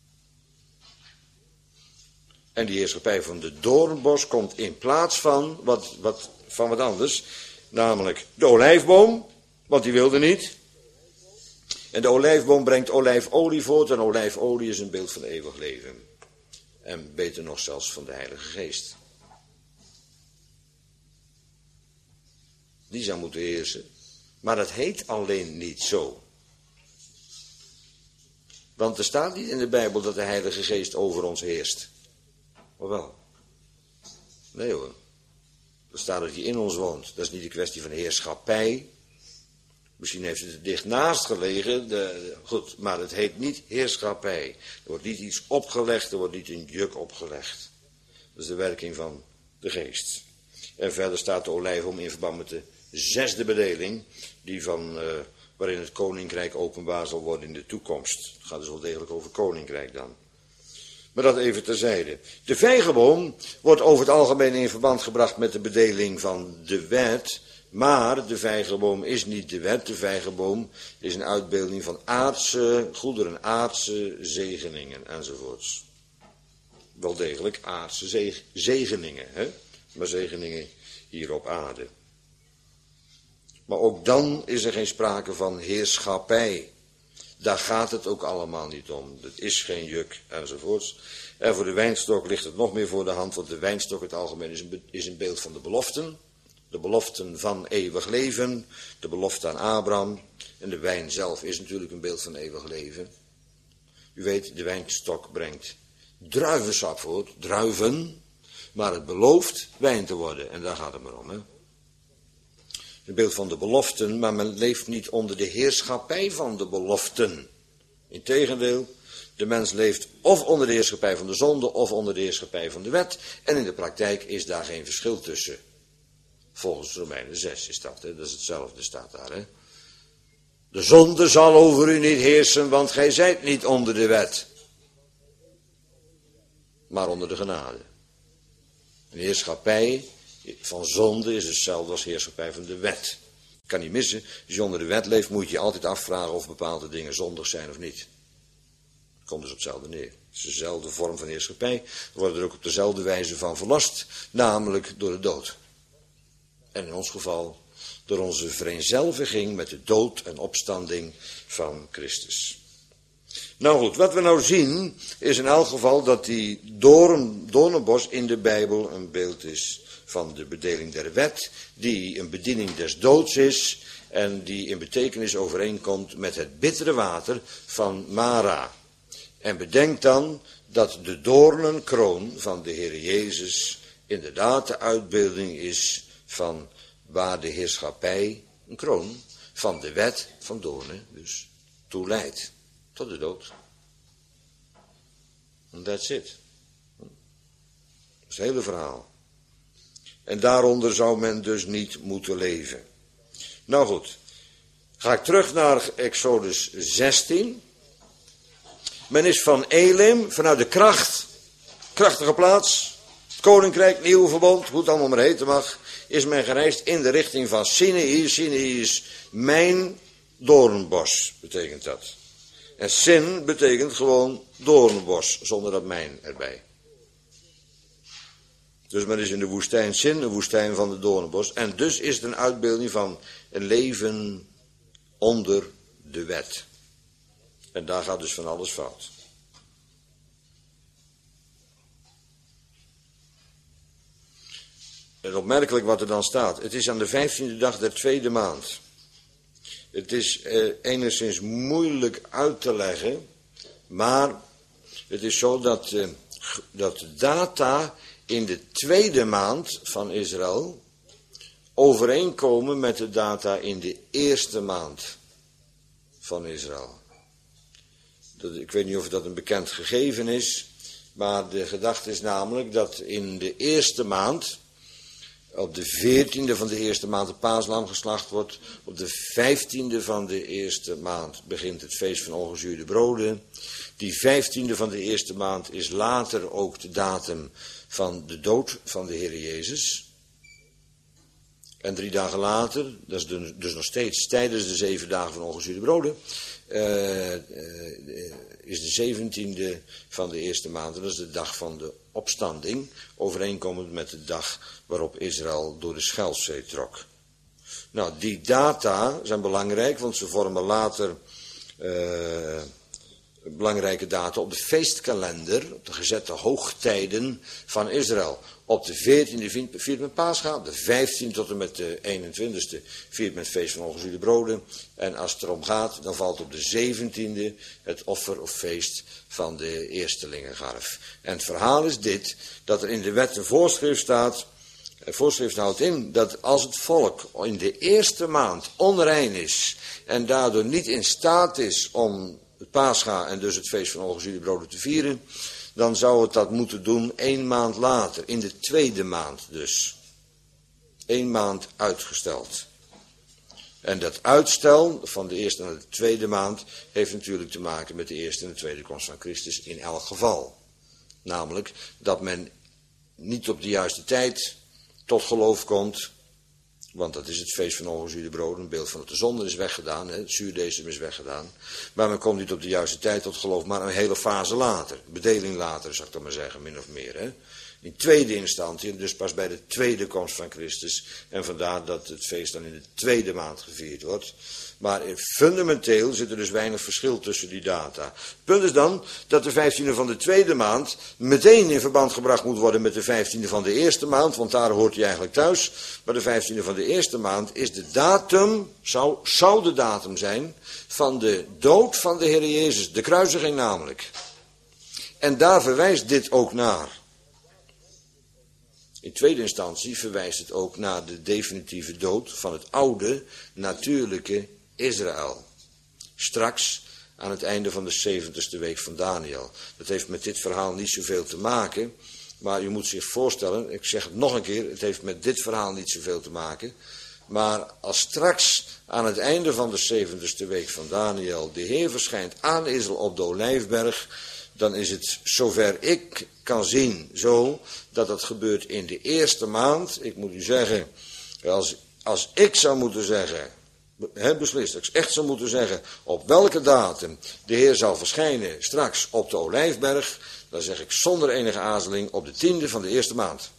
En die heerschappij van de doornbos komt in plaats van wat, wat, van wat anders. Namelijk de olijfboom, want die wilde niet. En de olijfboom brengt olijfolie voort. En olijfolie is een beeld van eeuwig leven. En beter nog zelfs van de Heilige Geest. Die zou moeten heersen. Maar dat heet alleen niet zo. Want er staat niet in de Bijbel dat de Heilige Geest over ons heerst. Of wel? Nee hoor. Er staat dat hij in ons woont. Dat is niet een kwestie van heerschappij. Misschien heeft het er dicht naast gelegen. De, goed, maar het heet niet heerschappij. Er wordt niet iets opgelegd, er wordt niet een juk opgelegd. Dat is de werking van de geest. En verder staat de olijfboom in verband met de zesde bedeling. Die van, uh, waarin het koninkrijk openbaar zal worden in de toekomst. Het gaat dus wel degelijk over koninkrijk dan. Maar dat even terzijde. De vijgenboom wordt over het algemeen in verband gebracht met de bedeling van de wet. Maar de vijgenboom is niet de wet. De vijgenboom is een uitbeelding van aardse goederen, aardse zegeningen enzovoorts. Wel degelijk aardse zeg, zegeningen, hè? Maar zegeningen hier op aarde. Maar ook dan is er geen sprake van heerschappij. Daar gaat het ook allemaal niet om. Het is geen juk enzovoorts. En voor de wijnstok ligt het nog meer voor de hand, want de wijnstok in het algemeen is een, is een beeld van de beloften. De beloften van eeuwig leven, de belofte aan Abraham. En de wijn zelf is natuurlijk een beeld van eeuwig leven. U weet, de wijnstok brengt druivensap voort, druiven, maar het belooft wijn te worden. En daar gaat het maar om, hè. Een beeld van de beloften, maar men leeft niet onder de heerschappij van de beloften. Integendeel, de mens leeft of onder de heerschappij van de zonde of onder de heerschappij van de wet. En in de praktijk is daar geen verschil tussen. Volgens Romeinen zes is dat, hè? Dat is hetzelfde, staat daar. Hè? De zonde zal over u niet heersen, want gij zijt niet onder de wet. Maar onder de genade. Een heerschappij van zonde is hetzelfde als heerschappij van de wet. Kan niet missen, als je onder de wet leeft moet je altijd afvragen of bepaalde dingen zondig zijn of niet. Komt dus op hetzelfde neer. Het is dezelfde vorm van heerschappij. We worden er ook op dezelfde wijze van verlast, namelijk door de dood. En in ons geval door onze vereenzelviging met de dood en opstanding van Christus. Nou goed, wat we nou zien is in elk geval dat die doorn, doornenbos in de Bijbel een beeld is van de bedeling der wet, die een bediening des doods is en die in betekenis overeenkomt met het bittere water van Mara. En bedenk dan dat de doornenkroon van de Heer Jezus inderdaad de uitbeelding is van waar de heerschappij, een kroon, van de wet van doornen dus toe leidt. Tot de dood. And that's it. Dat is het hele verhaal. En daaronder zou men dus niet moeten leven. Nou goed. Ga ik terug naar Exodus zestien. Men is van Elim, vanuit de kracht, krachtige plaats, het koninkrijk, nieuw verbond, hoe het allemaal maar heten mag, is men gereisd in de richting van Sinaï. Sinaï is mijn doornbos betekent dat. En Sin betekent gewoon doornbos, zonder dat mijn erbij. Dus men is in de woestijn Sin, een woestijn van de doornbos. En dus is het een uitbeelding van een leven onder de wet. En daar gaat dus van alles fout. En opmerkelijk wat er dan staat. Het is aan de vijftiende dag der tweede maand. Het is eh, enigszins moeilijk uit te leggen. Maar het is zo dat, eh, dat de data in de tweede maand van Israël overeenkomen met de data in de eerste maand van Israël. Dat, ik weet niet of dat een bekend gegeven is. Maar de gedachte is namelijk dat in de eerste maand, op de veertiende van de eerste maand het paaslam geslacht wordt. Op de vijftiende van de eerste maand begint het feest van ongezuurde broden. Die vijftiende van de eerste maand is later ook de datum van de dood van de Heer Jezus. En drie dagen later, dat is dus nog steeds tijdens de zeven dagen van ongezuurde broden, uh, uh, is de zeventiende van de eerste maand, en dat is de dag van de opstanding, overeenkomend met de dag waarop Israël door de Schelfzee trok. Nou, die data zijn belangrijk, want ze vormen later uh, belangrijke data op de feestkalender, op de gezette hoogtijden van Israël. Op de veertiende viert men Pascha, op de vijftiende tot en met de eenentwintigste viert men het feest van ongezuurde broden. En als het erom gaat, dan valt op de zeventiende het offer of feest van de eerstelingengarf. En het verhaal is dit, dat er in de wet een voorschrift staat. Het voorschrift houdt in dat als het volk in de eerste maand onrein is en daardoor niet in staat is om het Pascha en dus het feest van ongezuurde broden te vieren, dan zou het dat moeten doen één maand later, in de tweede maand dus. Eén maand uitgesteld. En dat uitstel van de eerste naar de tweede maand heeft natuurlijk te maken met de eerste en de tweede komst van Christus in elk geval. Namelijk dat men niet op de juiste tijd tot geloof komt, want dat is het feest van ongezuurde broden, een beeld van dat de zonde is weggedaan, hè, het zuurdesem is weggedaan. Maar men komt niet op de juiste tijd tot geloof, maar een hele fase later, bedeling later, zou ik dan maar zeggen, min of meer. Hè. In tweede instantie, dus pas bij de tweede komst van Christus. En vandaar dat het feest dan in de tweede maand gevierd wordt. Maar fundamenteel zit er dus weinig verschil tussen die data. Het punt is dan dat de vijftiende van de tweede maand meteen in verband gebracht moet worden met de vijftiende van de eerste maand. Want daar hoort hij eigenlijk thuis. Maar de vijftiende van de eerste maand is de datum, zou, zou de datum zijn, van de dood van de Heer Jezus. De kruisiging namelijk. En daar verwijst dit ook naar. In tweede instantie verwijst het ook naar de definitieve dood van het oude, natuurlijke Israël. Straks aan het einde van de zeventigste week van Daniel. Dat heeft met dit verhaal niet zoveel te maken. Maar u moet zich voorstellen, ik zeg het nog een keer, het heeft met dit verhaal niet zoveel te maken. Maar als straks aan het einde van de zeventigste week van Daniel de Heer verschijnt aan Israël op de Olijfberg, dan is het zover ik kan zien zo dat dat gebeurt in de eerste maand. Ik moet u zeggen, als, als ik zou moeten zeggen, he, beslist, als ik echt zou moeten zeggen op welke datum de Heer zal verschijnen straks op de Olijfberg, dan zeg ik zonder enige aarzeling op de tiende van de eerste maand.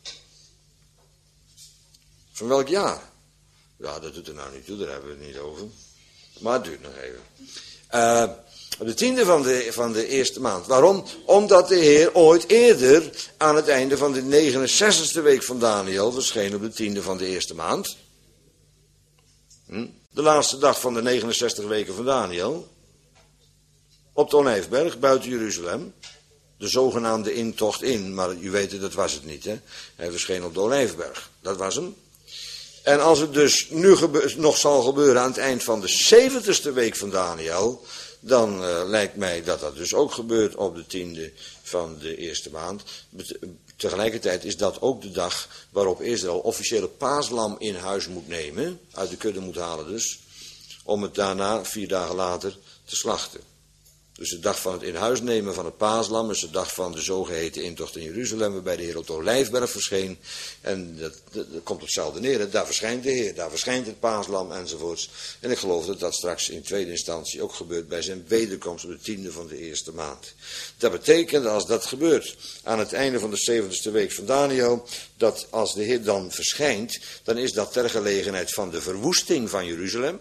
Van welk jaar? Ja, dat doet er nou niet toe, daar hebben we het niet over. Maar het duurt nog even. Uh, Op de tiende van de, van de eerste maand. Waarom? Omdat de Heer ooit eerder aan het einde van de negenenzestigste week van Daniel verscheen op de tiende van de eerste maand. Hm? De laatste dag van de negenenzestig weken van Daniel. Op de Olijfberg, buiten Jeruzalem. De zogenaamde intocht in, maar u weet, dat was het niet. Hè? Hij verscheen op de Olijfberg. Dat was hem. En als het dus nu gebe- nog zal gebeuren aan het eind van de zeventigste week van Daniel, dan uh, lijkt mij dat dat dus ook gebeurt op de tiende van de eerste maand. Bet- tegelijkertijd is dat ook de dag waarop Israël officiële paaslam in huis moet nemen, uit de kudde moet halen dus, om het daarna vier dagen later te slachten. Dus de dag van het in huis nemen van het paaslam is de dag van de zogeheten intocht in Jeruzalem, waarbij de Heer op de Olijfberg verscheen. En dat, dat, dat komt op hetzelfde neer, hè? Daar verschijnt de Heer, daar verschijnt het paaslam enzovoorts. En ik geloof dat dat straks in tweede instantie ook gebeurt bij zijn wederkomst op de tiende van de eerste maand. Dat betekent, als dat gebeurt aan het einde van de zeventigste week van Daniel, dat als de Heer dan verschijnt, dan is dat ter gelegenheid van de verwoesting van Jeruzalem.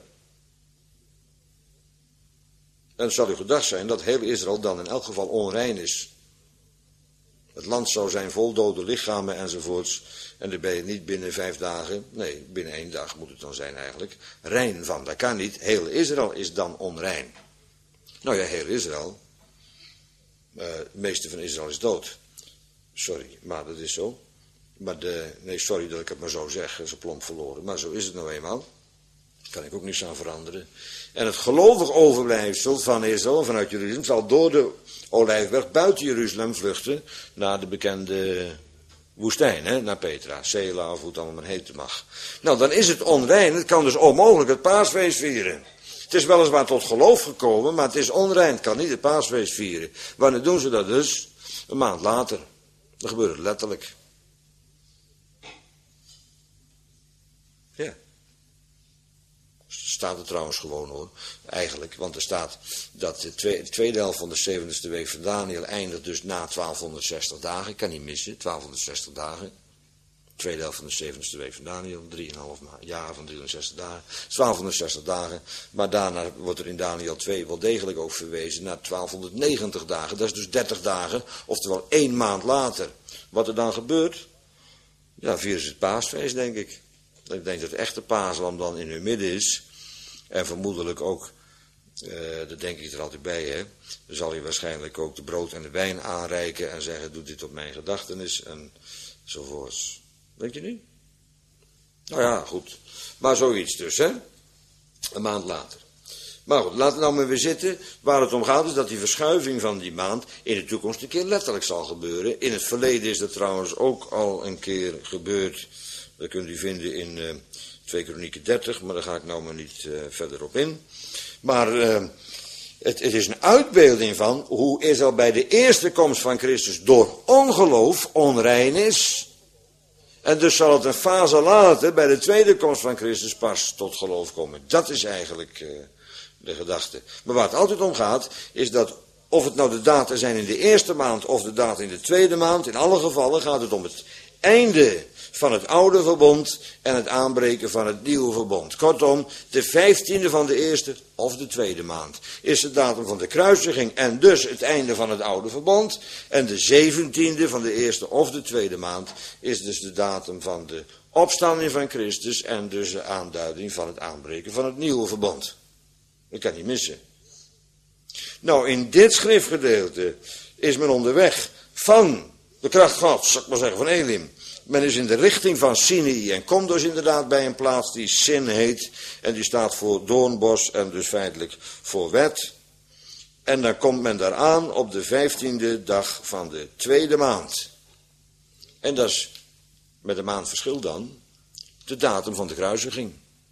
En het zal u gedacht zijn dat heel Israël dan in elk geval onrein is. Het land zou zijn vol dode lichamen enzovoorts. En daar ben je niet binnen vijf dagen, nee, binnen één dag moet het dan zijn eigenlijk, rein van. Dat kan niet. Heel Israël is dan onrein. Nou ja, heel Israël. Uh, het meeste van Israël is dood. Sorry, maar dat is zo. Maar de, nee, sorry dat ik het maar zo zeg, zo plomp verloren. Maar zo is het nou eenmaal. Daar kan ik ook niets aan veranderen. En het gelovig overblijfsel van Israël, vanuit Jeruzalem, zal door de Olijfberg buiten Jeruzalem vluchten naar de bekende woestijn, hè, naar Petra, Sela of hoe het allemaal maar heten mag. Nou, dan is het onrein, het kan dus onmogelijk het paasfeest vieren. Het is weliswaar tot geloof gekomen, maar het is onrein, het kan niet het paasfeest vieren. Wanneer doen ze dat dus? Een maand later. Dan gebeurt het letterlijk. Ja. Staat er trouwens gewoon hoor, eigenlijk, want er staat dat de tweede, de tweede helft van de zeventigste week van Daniel eindigt dus na twaalfhonderdzestig dagen, ik kan niet missen, twaalfhonderdzestig dagen, tweede helft van de zeventigste week van Daniel, drieënhalf jaar van driehonderdzestig dagen, twaalfhonderdzestig dagen, maar daarna wordt er in Daniel twee wel degelijk ook verwezen naar twaalfhonderdnegentig dagen, dat is dus dertig dagen, oftewel één maand later. Wat er dan gebeurt, ja, vieren ze het paasfeest denk ik. Ik denk dat het echte paaslam dan in hun midden is. En vermoedelijk ook, uh, dat denk ik er altijd bij, hè. Dan zal hij waarschijnlijk ook de brood en de wijn aanreiken en zeggen, doe dit op mijn gedachtenis enzovoorts. Denk je niet? Nou ja, goed. Maar zoiets dus, hè. Een maand later. Maar goed, laten we nou maar weer zitten. Waar het om gaat is dat die verschuiving van die maand in de toekomst een keer letterlijk zal gebeuren. In het verleden is dat trouwens ook al een keer gebeurd. Dat kunt u vinden in uh, twee Kronieken dertig, maar daar ga ik nou maar niet uh, verder op in. Maar uh, het, het is een uitbeelding van hoe Israël bij de eerste komst van Christus door ongeloof onrein is. En dus zal het een fase later bij de tweede komst van Christus pas tot geloof komen. Dat is eigenlijk uh, de gedachte. Maar waar het altijd om gaat, is dat of het nou de data zijn in de eerste maand of de data in de tweede maand, in alle gevallen gaat het om het einde van het oude verbond en het aanbreken van het nieuwe verbond. Kortom, de vijftiende van de eerste of de tweede maand is de datum van de kruisiging en dus het einde van het oude verbond. En de zeventiende van de eerste of de tweede maand is dus de datum van de opstanding van Christus en dus de aanduiding van het aanbreken van het nieuwe verbond. Dat kan niet missen. Nou, in dit schriftgedeelte is men onderweg van de kracht Gods, zal ik maar zeggen, van Elim. Men is in de richting van Sinai en komt dus inderdaad bij een plaats die Sin heet. En die staat voor doornbos en dus feitelijk voor wet. En dan komt men daar aan op de vijftiende dag van de tweede maand. En dat is met een maand verschil dan de datum van de kruisiging.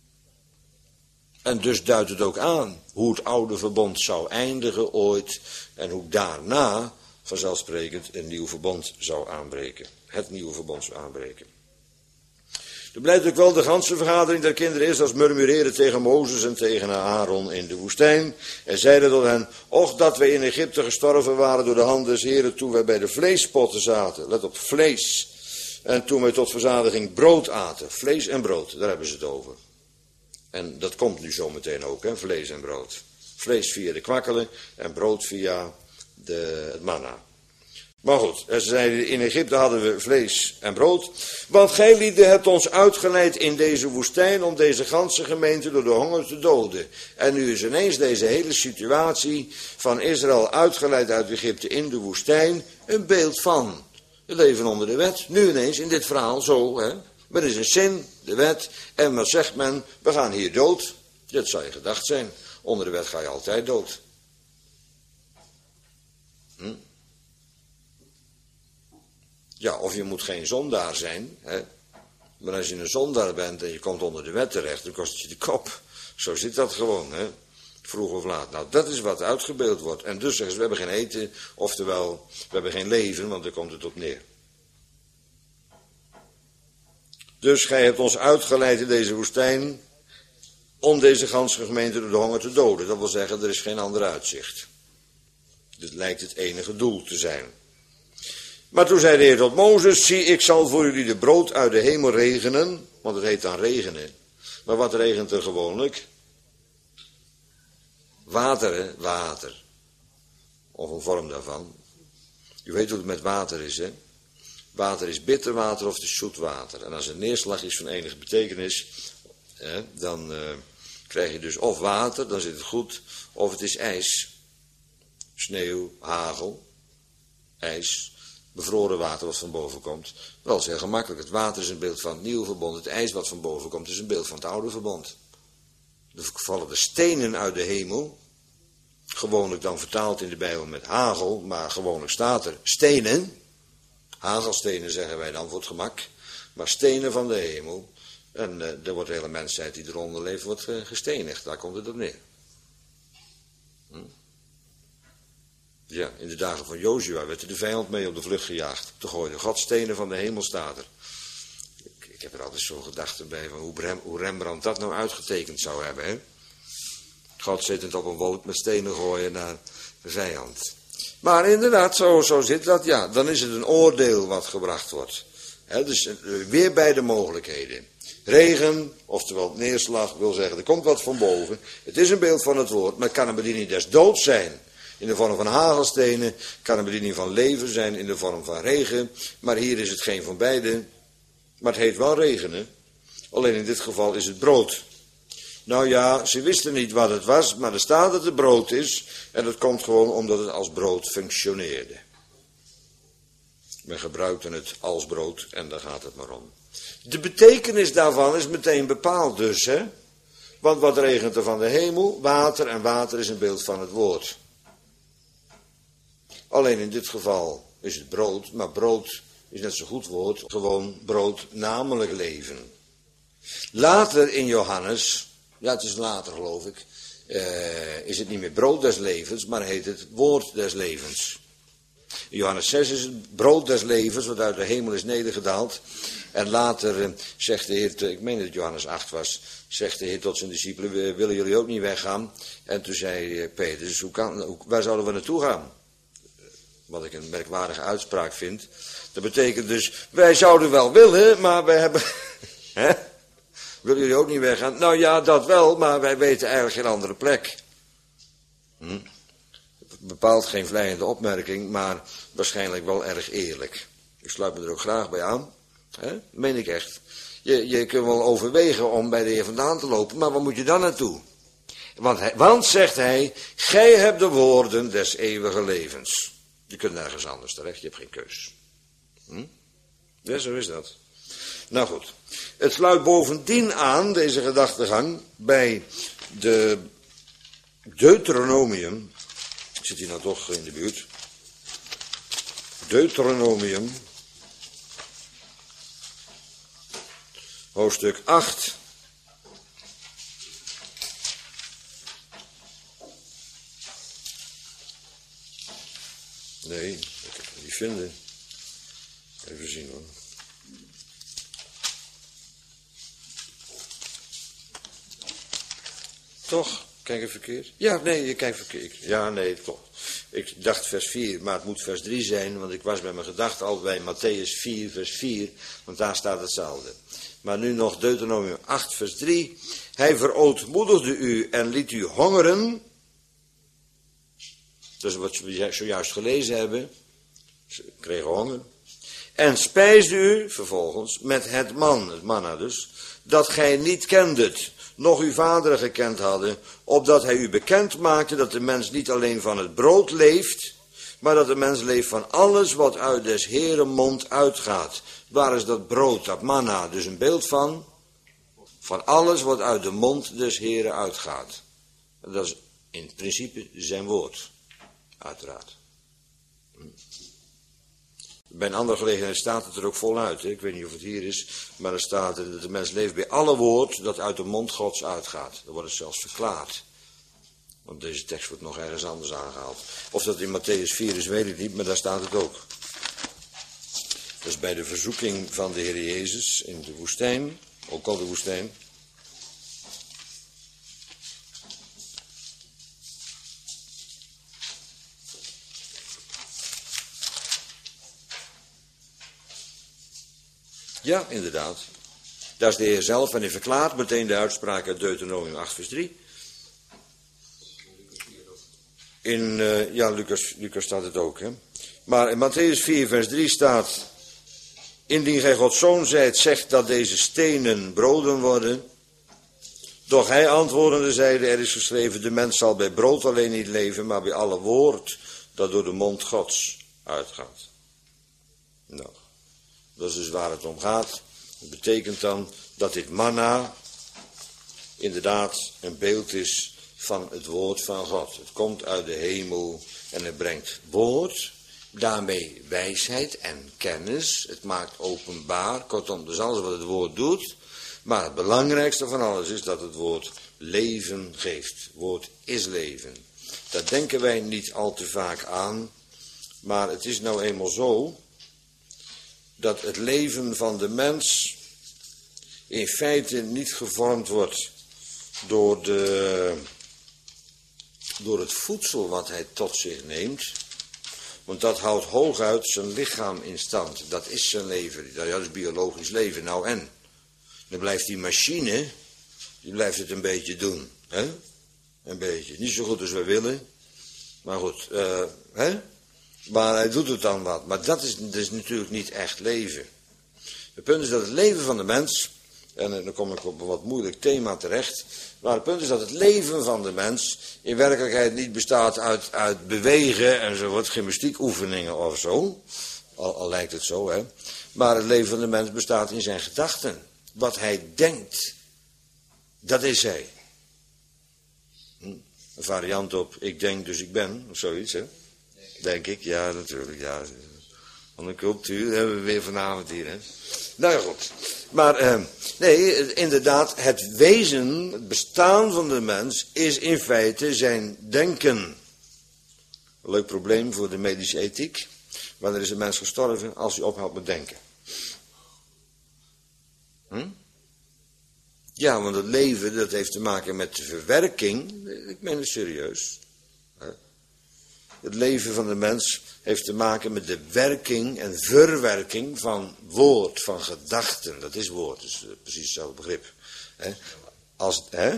En dus duidt het ook aan hoe het oude verbond zou eindigen ooit. En hoe daarna vanzelfsprekend een nieuw verbond zou aanbreken. Het nieuwe verbond zou aanbreken. Er blijkt ook wel de ganse vergadering der kinderen Israëls murmureren tegen Mozes en tegen Aaron in de woestijn. En zeiden tot hen, och dat wij in Egypte gestorven waren door de hand des Heren toen wij bij de vleespotten zaten. Let op, vlees. En toen wij tot verzadiging brood aten. Vlees en brood, daar hebben ze het over. En dat komt nu zometeen ook, hè, vlees en brood. Vlees via de kwakkelen en brood via de, het manna. Maar goed, ze zeiden, in Egypte hadden we vlees en brood. Want gij lieden hebt ons uitgeleid in deze woestijn om deze ganse gemeente door de honger te doden. En nu is ineens deze hele situatie van Israël uitgeleid uit Egypte in de woestijn een beeld van. We leven onder de wet. Nu ineens in dit verhaal zo, hè. Men is een zin, de wet. En wat zegt men? We gaan hier dood. Dat zou je gedacht zijn. Onder de wet ga je altijd dood. Hm? Ja, of je moet geen zondaar zijn. Hè? Maar als je een zondaar bent en je komt onder de wet terecht, dan kost het je de kop. Zo zit dat gewoon. Hè? Vroeg of laat. Nou, dat is wat uitgebeeld wordt. En dus zeggen ze, we hebben geen eten, oftewel, we hebben geen leven, want daar komt het op neer. Dus gij hebt ons uitgeleid in deze woestijn om deze ganse gemeente door de honger te doden. Dat wil zeggen, er is geen ander uitzicht. Dit lijkt het enige doel te zijn. Maar toen zei de Heer tot Mozes, zie, ik zal voor jullie de brood uit de hemel regenen, want het heet dan regenen. Maar wat regent er gewoonlijk? Water, hè? Water. Of een vorm daarvan. U weet hoe het met water is, hè? Water is bitter water of het is zoet water. En als er neerslag is van enige betekenis, hè, dan uh, krijg je dus of water, dan zit het goed, of het is ijs. Sneeuw, hagel, ijs, bevroren water wat van boven komt. Wel zeer gemakkelijk. Het water is een beeld van het nieuwe verbond. Het ijs wat van boven komt is een beeld van het oude verbond. Er vallen de stenen uit de hemel. Gewoonlijk dan vertaald in de Bijbel met hagel, maar gewoonlijk staat er stenen. Hagelstenen zeggen wij dan voor het gemak. Maar stenen van de hemel. En uh, er wordt de hele mensheid die eronder leeft, wordt uh, gestenigd. Daar komt het op neer. Hm? Ja, in de dagen van Jozua werd er de vijand mee op de vlucht gejaagd. Te gooien. God, stenen van de hemel staat er. Ik, ik heb er altijd zo'n gedachte bij van hoe, Rem, hoe Rembrandt dat nou uitgetekend zou hebben. Hè? God zittend op een boot met stenen gooien naar de vijand. Maar inderdaad, zo, zo zit dat. Ja, dan is het een oordeel wat gebracht wordt. He, dus weer beide mogelijkheden. Regen, oftewel neerslag, wil zeggen, er komt wat van boven. Het is een beeld van het woord, maar het kan een bediening des doods zijn. In de vorm van hagelstenen, kan een bediening van leven zijn in de vorm van regen. Maar hier is het geen van beide. Maar het heet wel regenen. Alleen in dit geval is het brood. Nou ja, ze wisten niet wat het was, maar er staat dat het brood is. En dat komt gewoon omdat het als brood functioneerde. Men gebruikte het als brood en daar gaat het maar om. De betekenis daarvan is meteen bepaald dus, hè. Want wat regent er van de hemel? Water, en water is een beeld van het woord. Alleen in dit geval is het brood, maar brood is net zo goed woord, gewoon brood, namelijk leven. Later in Johannes, ja het is later geloof ik, uh, is het niet meer brood des levens, maar heet het woord des levens. In Johannes zes is het brood des levens, wat uit de hemel is nedergedaald. En later uh, zegt de Heer, ik meen dat het Johannes acht was, zegt de Heer tot zijn discipelen, willen jullie ook niet weggaan? En toen zei uh, Peter, dus hoe kan, hoe, waar zouden we naartoe gaan? Wat ik een merkwaardige uitspraak vind. Dat betekent dus, wij zouden wel willen, maar wij hebben... Hè? Willen jullie ook niet weggaan? Nou ja, dat wel, maar wij weten eigenlijk geen andere plek. Hm? Bepaald geen vleiende opmerking, maar waarschijnlijk wel erg eerlijk. Ik sluit me er ook graag bij aan. Hè? Meen ik echt. Je, je kunt wel overwegen om bij de Heer vandaan te lopen, maar waar moet je dan naartoe? Want, hij, want zegt hij, gij hebt de woorden des eeuwige levens. Je kunt nergens anders terecht, je hebt geen keus. Hm? Ja, zo is dat. Nou goed, het sluit bovendien aan, deze gedachtegang, bij de Deuteronomium. Ik zit hier nou toch in de buurt. Deuteronomium, hoofdstuk acht. Nee, ik kan het niet vinden. Even zien hoor. Toch? Kijk ik verkeerd? Ja, nee, je kijkt verkeerd. Ja, nee, toch. Ik dacht vers vier, maar het moet vers drie zijn, want ik was bij mijn gedachten al bij Matthäus vier, vers vier, want daar staat hetzelfde. Maar nu nog Deuteronomium acht, vers drie. Hij verootmoedigde u en liet u hongeren. Dat is wat we zojuist gelezen hebben. Ze kregen honger. En spijsde u, vervolgens, met het man, het manna dus, dat gij niet kendet, nog uw vaderen gekend hadden, opdat hij u bekend maakte dat de mens niet alleen van het brood leeft, maar dat de mens leeft van alles wat uit des Heeren mond uitgaat. Waar is dat brood, dat manna, dus een beeld van? Van alles wat uit de mond des Heeren uitgaat. En dat is in principe zijn woord, uiteraard. Bij een andere gelegenheid staat het er ook voluit. Hè? Ik weet niet of het hier is, maar er staat dat de mens leeft bij alle woord dat uit de mond Gods uitgaat. Dan wordt het zelfs verklaard. Want deze tekst wordt nog ergens anders aangehaald. Of dat in Matthäus vier is, weet ik niet, maar daar staat het ook. Dat is bij de verzoeking van de Heer Jezus in de woestijn, ook al de woestijn. Ja, inderdaad. Daar is de Heer zelf en hij verklaart meteen de uitspraak uit Deuteronomium acht vers drie. In, uh, ja, Lucas, Lucas staat het ook, hè. Maar in Matthäus vier vers drie staat: indien gij Gods zoon zijt, zegt dat deze stenen broden worden. Doch hij antwoordende zeide, er is geschreven, de mens zal bij brood alleen niet leven, maar bij alle woord dat door de mond Gods uitgaat. Nou, dat is dus waar het om gaat. Dat betekent dan dat dit manna inderdaad een beeld is van het woord van God. Het komt uit de hemel en het brengt woord, daarmee wijsheid en kennis. Het maakt openbaar, kortom, dus alles wat het woord doet. Maar het belangrijkste van alles is dat het woord leven geeft. Het woord is leven. Daar denken wij niet al te vaak aan, maar het is nou eenmaal zo dat het leven van de mens in feite niet gevormd wordt door, de, door het voedsel wat hij tot zich neemt. Want dat houdt hooguit zijn lichaam in stand. Dat is zijn leven. Ja, dat is biologisch leven. Nou en? Dan blijft die machine, die blijft het een beetje doen. Hè? Een beetje. Niet zo goed als we willen. Maar goed. Uh, hè? Maar hij doet het dan wat. Maar dat is, dat is natuurlijk niet echt leven. Het punt is dat het leven van de mens, en dan kom ik op een wat moeilijk thema terecht, maar het punt is dat het leven van de mens in werkelijkheid niet bestaat uit, uit bewegen en zo wat gymnastiekoefeningen of zo. Al, al lijkt het zo, hè. Maar het leven van de mens bestaat in zijn gedachten. Wat hij denkt, dat is hij. Hm? Een variant op ik denk dus ik ben, of zoiets, hè. Denk ik, ja natuurlijk, ja. Van de cultuur hebben we weer vanavond hier, hè. Nou ja, goed. Maar eh, nee, inderdaad, het wezen, het bestaan van de mens is in feite zijn denken. Een leuk probleem voor de medische ethiek. Wanneer is een mens gestorven? Als hij ophoudt met denken. Hm? Ja, want het leven, dat heeft te maken met de verwerking. Ik meen het serieus. Het leven van de mens heeft te maken met de werking en verwerking van woord, van gedachten. Dat is woord, dat is precies hetzelfde begrip. He? Als, hè?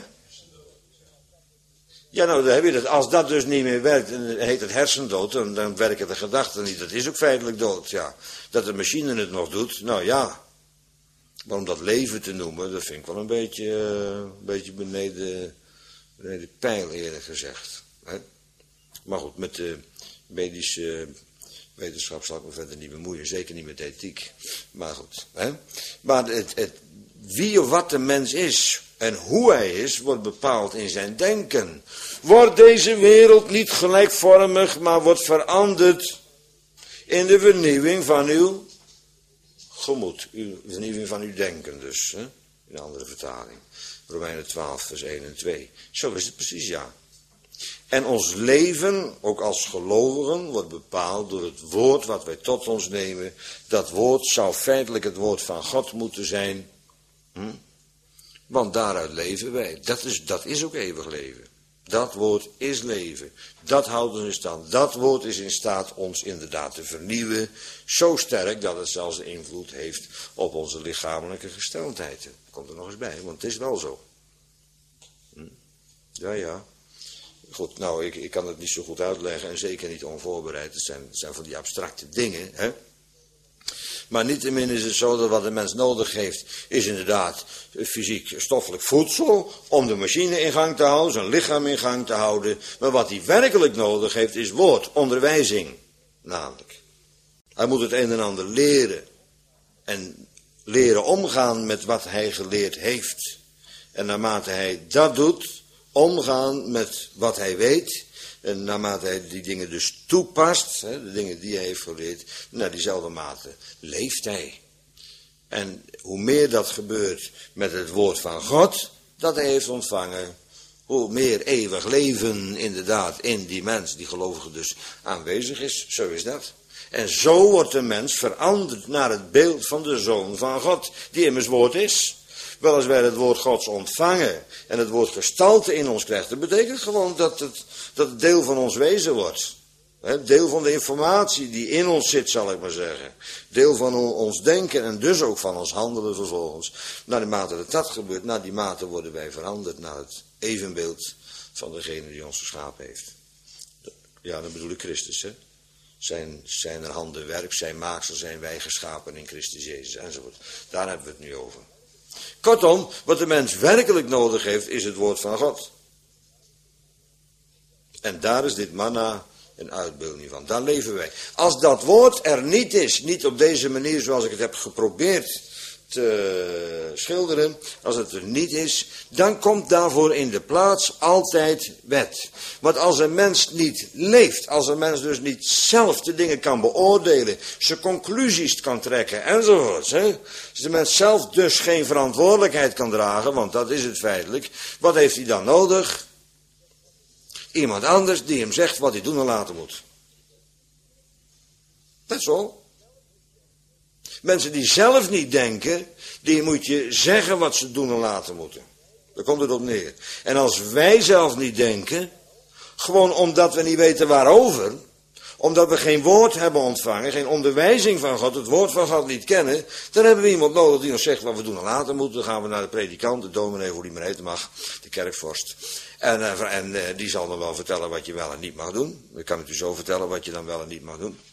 Ja, nou, dan heb je dat. Als dat dus niet meer werkt, dan heet het hersendood, dan, dan werken de gedachten niet. Dat is ook feitelijk dood, ja. Dat de machine het nog doet, nou ja. Maar om dat leven te noemen, dat vind ik wel een beetje, uh, een beetje beneden, beneden pijl, eerlijk gezegd. Hè? Maar goed, met de medische wetenschap zal ik me verder niet bemoeien. Zeker niet met ethiek. Maar goed. Hè? Maar het, het, wie of wat de mens is en hoe hij is, wordt bepaald in zijn denken. Wordt deze wereld niet gelijkvormig, maar wordt veranderd in de vernieuwing van uw gemoed. Uw vernieuwing van uw denken dus. Hè? In een andere vertaling. Romeinen twaalf, vers één en twee. Zo is het precies, ja. En ons leven, ook als gelovigen, wordt bepaald door het woord wat wij tot ons nemen. Dat woord zou feitelijk het woord van God moeten zijn. Hm? Want daaruit leven wij. Dat is, dat is ook eeuwig leven. Dat woord is leven. Dat houdt ons in stand. Dat woord is in staat ons inderdaad te vernieuwen. Zo sterk dat het zelfs invloed heeft op onze lichamelijke gesteldheid. Dat komt er nog eens bij, want het is wel zo. Hm? Ja, ja. Goed, nou, ik, ik kan het niet zo goed uitleggen en zeker niet onvoorbereid. Het zijn, het zijn van die abstracte dingen, hè. Maar niettemin is het zo dat wat de mens nodig heeft, is inderdaad fysiek stoffelijk voedsel om de machine in gang te houden, zijn lichaam in gang te houden. Maar wat hij werkelijk nodig heeft, is woord, onderwijzing, namelijk. Hij moet het een en ander leren en leren omgaan met wat hij geleerd heeft. En naarmate hij dat doet, omgaan met wat hij weet. En naarmate hij die dingen dus toepast, hè, de dingen die hij heeft geleerd, naar diezelfde mate leeft hij. En hoe meer dat gebeurt met het woord van God, dat hij heeft ontvangen, hoe meer eeuwig leven inderdaad in die mens, die gelovige dus, aanwezig is. Zo is dat. En zo wordt de mens veranderd naar het beeld van de Zoon van God, die immers woord is. Wel, als wij het woord Gods ontvangen en het woord gestalte in ons krijgt, dat betekent gewoon dat het, dat het deel van ons wezen wordt. He, deel van de informatie die in ons zit, zal ik maar zeggen. Deel van ons denken en dus ook van ons handelen vervolgens. Naar de mate dat dat gebeurt, naar die mate worden wij veranderd naar het evenbeeld van degene die ons geschapen heeft. Ja, dan bedoel ik Christus, hè. Zijn, zijn er handen werk, zijn maaksel, zijn wij geschapen in Christus Jezus, enzovoort. Daar hebben we het nu over. Kortom, wat de mens werkelijk nodig heeft, is het woord van God. En daar is dit manna een uitbeelding van. Daar leven wij. Als dat woord er niet is, niet op deze manier zoals ik het heb geprobeerd te schilderen, als het er niet is, dan komt daarvoor in de plaats altijd wet. Want als een mens niet leeft, als een mens dus niet zelf de dingen kan beoordelen, zijn conclusies kan trekken enzovoorts, hè, als de mens zelf dus geen verantwoordelijkheid kan dragen, want dat is het feitelijk, wat heeft hij dan nodig? Iemand anders die hem zegt wat hij doen en laten moet. Dat is all. Mensen die zelf niet denken, die moet je zeggen wat ze doen en laten moeten. Daar komt het op neer. En als wij zelf niet denken, gewoon omdat we niet weten waarover, omdat we geen woord hebben ontvangen, geen onderwijzing van God, het woord van God niet kennen, dan hebben we iemand nodig die ons zegt wat we doen en laten moeten. Dan gaan we naar de predikant, de dominee, hoe die maar heten mag, de kerkvorst. En, uh, en uh, die zal dan wel vertellen wat je wel en niet mag doen. Dan kan ik u zo vertellen wat je dan wel en niet mag doen.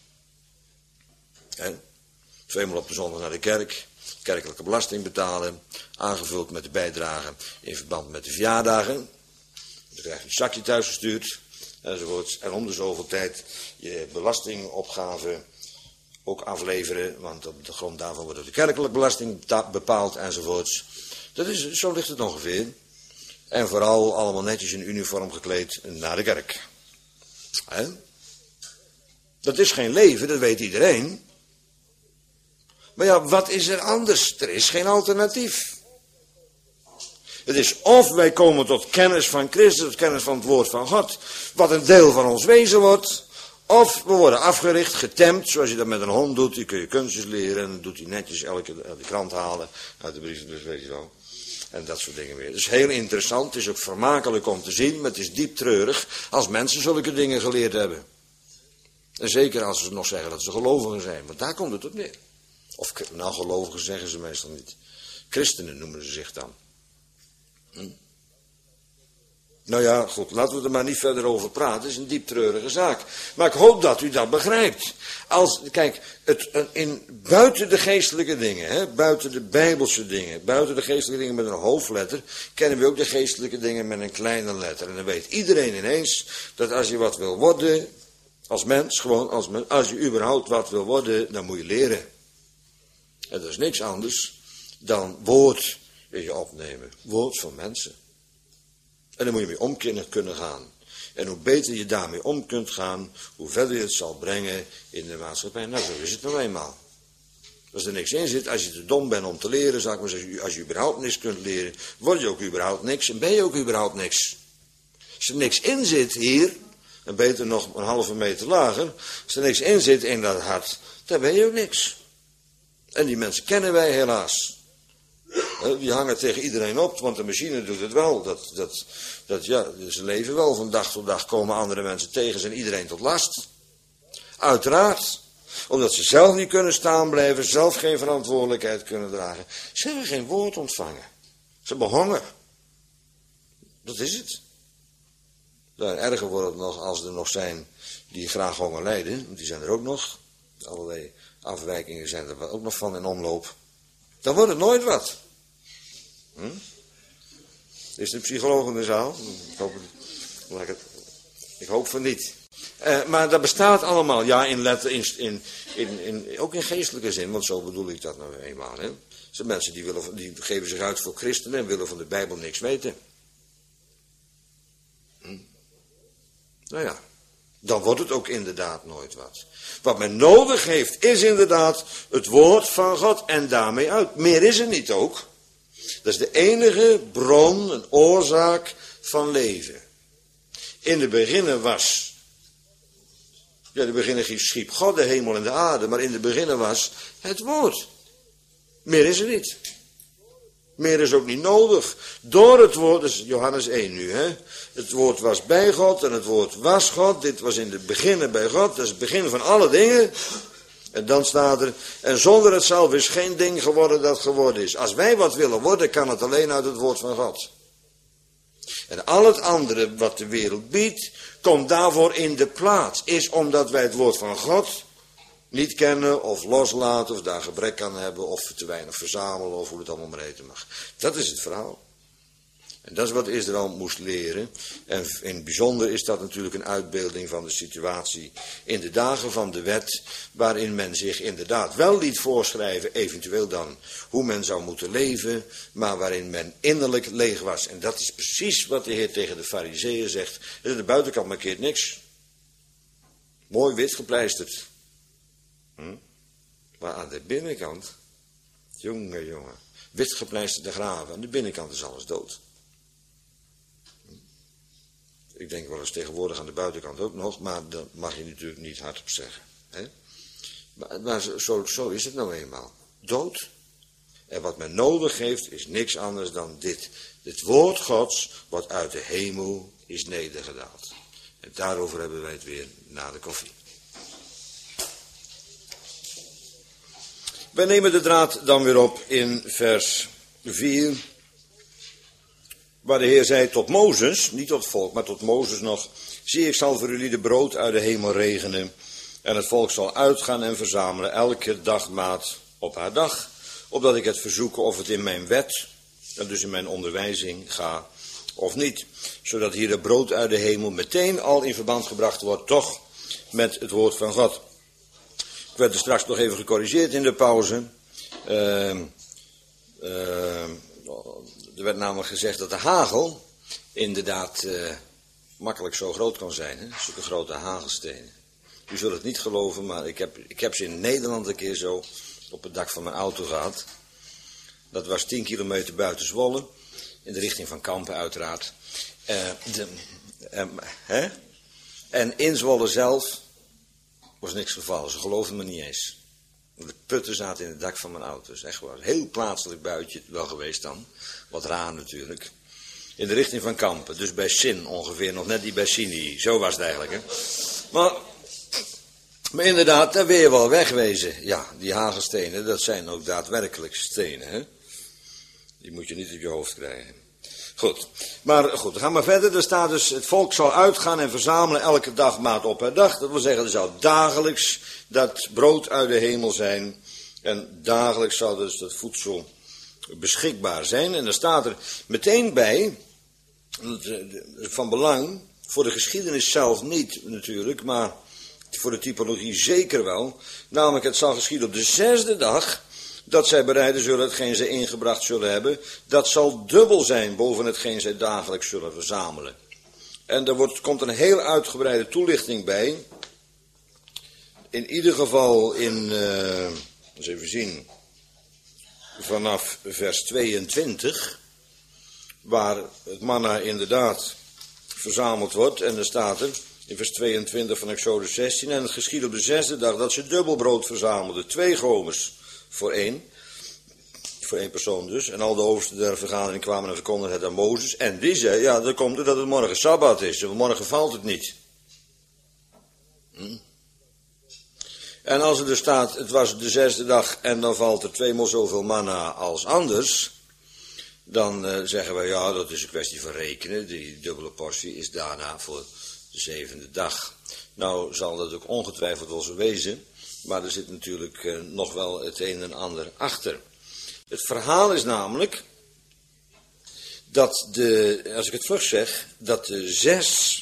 En tweemaal op de zondag naar de kerk, kerkelijke belasting betalen, aangevuld met de bijdrage in verband met de verjaardagen. Dan krijg je een zakje thuis gestuurd, enzovoort. En om de zoveel tijd je belastingopgave ook afleveren, want op de grond daarvan wordt de kerkelijke belasting bepaald, enzovoorts. Dat is, zo ligt het ongeveer. En vooral allemaal netjes in uniform gekleed naar de kerk. He? Dat is geen leven, dat weet iedereen. Maar ja, wat is er anders? Er is geen alternatief. Het is of wij komen tot kennis van Christus, tot kennis van het woord van God, wat een deel van ons wezen wordt, of we worden afgericht, getemd, zoals je dat met een hond doet. Die kun je kunstjes leren en dan doet hij netjes elke uit de krant halen, uit de brievenbus, weet je wel. En dat soort dingen meer. Het is heel interessant, het is ook vermakelijk om te zien, maar het is diep treurig als mensen zulke dingen geleerd hebben. En zeker als ze nog zeggen dat ze gelovigen zijn, want daar komt het op neer. Of, nou, gelovigen zeggen ze meestal niet. Christenen noemen ze zich dan. Hm? Nou ja, goed, laten we er maar niet verder over praten. Het is een diep treurige zaak. Maar ik hoop dat u dat begrijpt. Als, kijk, het, in, buiten de geestelijke dingen, hè, buiten de bijbelse dingen, buiten de geestelijke dingen met een hoofdletter, kennen we ook de geestelijke dingen met een kleine letter. En dan weet iedereen ineens dat als je wat wil worden, als mens, gewoon als mens, als je überhaupt wat wil worden, dan moet je leren. En dat is niks anders dan woord in je opnemen. Woord van mensen. En dan moet je mee om kunnen gaan. En hoe beter je daarmee om kunt gaan, hoe verder je het zal brengen in de maatschappij. Nou, zo is het nou eenmaal. Als er niks in zit, als je te dom bent om te leren, zou ik maar zeggen, als je überhaupt niks kunt leren, word je ook überhaupt niks en ben je ook überhaupt niks. Als er niks in zit hier, en beter nog een halve meter lager, als er niks in zit in dat hart, dan ben je ook niks. En die mensen kennen wij helaas. Die hangen tegen iedereen op, want de machine doet het wel. Dat, dat, dat, ja, ze leven wel van dag tot dag, komen andere mensen tegen, zijn iedereen tot last. Uiteraard. Omdat ze zelf niet kunnen staan blijven, zelf geen verantwoordelijkheid kunnen dragen. Ze hebben geen woord ontvangen. Ze hebben honger. Dat is het. Nou, erger wordt het nog als er nog zijn die graag honger lijden. Want die zijn er ook nog. Allerlei afwijkingen zijn er ook nog van in omloop. Dan wordt het nooit wat. Hm? Is de psycholoog in de zaal? Ik hoop, het, ik hoop van niet. Uh, maar dat bestaat allemaal, ja, in letter, in, in, in, in, ook in geestelijke zin, want zo bedoel ik dat nou eenmaal. Hè? Er zijn mensen die, willen, die geven zich uit voor christenen en willen van de Bijbel niks weten. Hm? Nou ja, dan wordt het ook inderdaad nooit wat. Wat men nodig heeft is inderdaad het woord van God en daarmee uit. Meer is er niet ook. Dat is de enige bron, een oorzaak van leven. In de beginnen was, ja, in de beginnen schiep God de hemel en de aarde, maar in de beginnen was het woord. Meer is er niet. Meer is ook niet nodig. Door het woord, dat is Johannes één nu, hè. Het woord was bij God en het woord was God. Dit was in het beginnen bij God, dat is het begin van alle dingen. En dan staat er, en zonder het zelf is geen ding geworden dat geworden is. Als wij wat willen worden, kan het alleen uit het woord van God. En al het andere wat de wereld biedt, komt daarvoor in de plaats. Is omdat wij het woord van God niet kennen of loslaten of daar gebrek aan hebben of te weinig verzamelen of hoe het allemaal maar heten mag. Dat is het verhaal. En dat is wat Israël moest leren. En in het bijzonder is dat natuurlijk een uitbeelding van de situatie in de dagen van de wet, waarin men zich inderdaad wel liet voorschrijven, eventueel dan hoe men zou moeten leven, maar waarin men innerlijk leeg was. En dat is precies wat de Heer tegen de Farizeeën zegt. De buitenkant markeert niks. Mooi wit gepleisterd. Hm? Maar aan de binnenkant, jonge jongen, wit gepleisterde graven, aan de binnenkant is alles dood. Ik denk wel eens tegenwoordig aan de buitenkant ook nog, maar dat mag je natuurlijk niet hardop zeggen. Hè? Maar, maar zo, zo is het nou eenmaal. Dood. En wat men nodig heeft is niks anders dan dit. Het woord Gods wat uit de hemel is nedergedaald. En daarover hebben wij het weer na de koffie. Wij nemen de draad dan weer op in vers vier. Waar de Heer zei tot Mozes, niet tot het volk, maar tot Mozes nog. Zie, ik zal voor jullie de brood uit de hemel regenen. En het volk zal uitgaan en verzamelen elke dagmaat op haar dag. Opdat ik het verzoeken of het in mijn wet, en dus in mijn onderwijzing, ga of niet. Zodat hier het brood uit de hemel meteen al in verband gebracht wordt, toch met het woord van God. Ik werd er straks nog even gecorrigeerd in de pauze. Uh, uh, er werd namelijk gezegd dat de hagel inderdaad uh, makkelijk zo groot kan zijn. Hè? Zulke grote hagelstenen. U zult het niet geloven, maar ik heb, ik heb ze in Nederland een keer zo op het dak van mijn auto gehad. Dat was tien kilometer buiten Zwolle. In de richting van Kampen uiteraard. Uh, de, uh, hè? En in Zwolle zelf was niks gevallen. Ze geloofden me niet eens. De putten zaten in het dak van mijn auto. Dus echt wel een heel plaatselijk buitje wel geweest dan. Wat raar natuurlijk. In de richting van Kampen. Dus bij Sin ongeveer. Nog net niet bij Sinai. Zo was het eigenlijk. Hè. Maar, maar inderdaad, daar wil je wel wegwezen. Ja, die hagelstenen, dat zijn ook daadwerkelijk stenen. Hè. Die moet je niet op je hoofd krijgen. Goed, maar goed, we gaan maar verder. Er staat dus, het volk zal uitgaan en verzamelen elke dag maat op per dag. Dat wil zeggen, er zal dagelijks dat brood uit de hemel zijn. En dagelijks zal dus dat voedsel beschikbaar zijn. En er staat er meteen bij, van belang, voor de geschiedenis zelf niet natuurlijk, maar voor de typologie zeker wel. Namelijk, het zal geschieden op de zesde dag, dat zij bereiden zullen hetgeen zij ingebracht zullen hebben. Dat zal dubbel zijn boven hetgeen zij dagelijks zullen verzamelen. En er wordt, komt een heel uitgebreide toelichting bij. In ieder geval in, uh, eens even zien, vanaf vers tweeëntwintig. Waar het manna inderdaad verzameld wordt. En er staat er in vers tweeëntwintig van Exodus zestien. En het geschiedde op de zesde dag dat ze dubbel brood verzamelden. Twee gomers voor één. Voor één persoon dus. En al de oversten der vergadering kwamen en verkondigden het aan Mozes. En die zei, ja, dan komt het dat het morgen Sabbat is. En morgen valt het niet. Hm? En als er dus staat, het was de zesde dag en dan valt er tweemaal zoveel manna als anders. Dan uh, zeggen we, ja, dat is een kwestie van rekenen. Die dubbele portie is daarna voor de zevende dag. Nou zal dat ook ongetwijfeld wel zo wezen. Maar er zit natuurlijk uh, nog wel het een en ander achter. Het verhaal is namelijk dat de, als ik het vlug zeg, dat de zes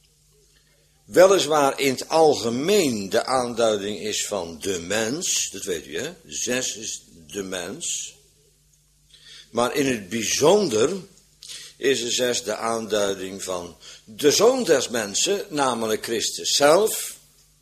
weliswaar in het algemeen de aanduiding is van de mens. Dat weet u, hè? Zes is de mens. Maar in het bijzonder is de zes de aanduiding van de zoon des mensen, namelijk Christus zelf.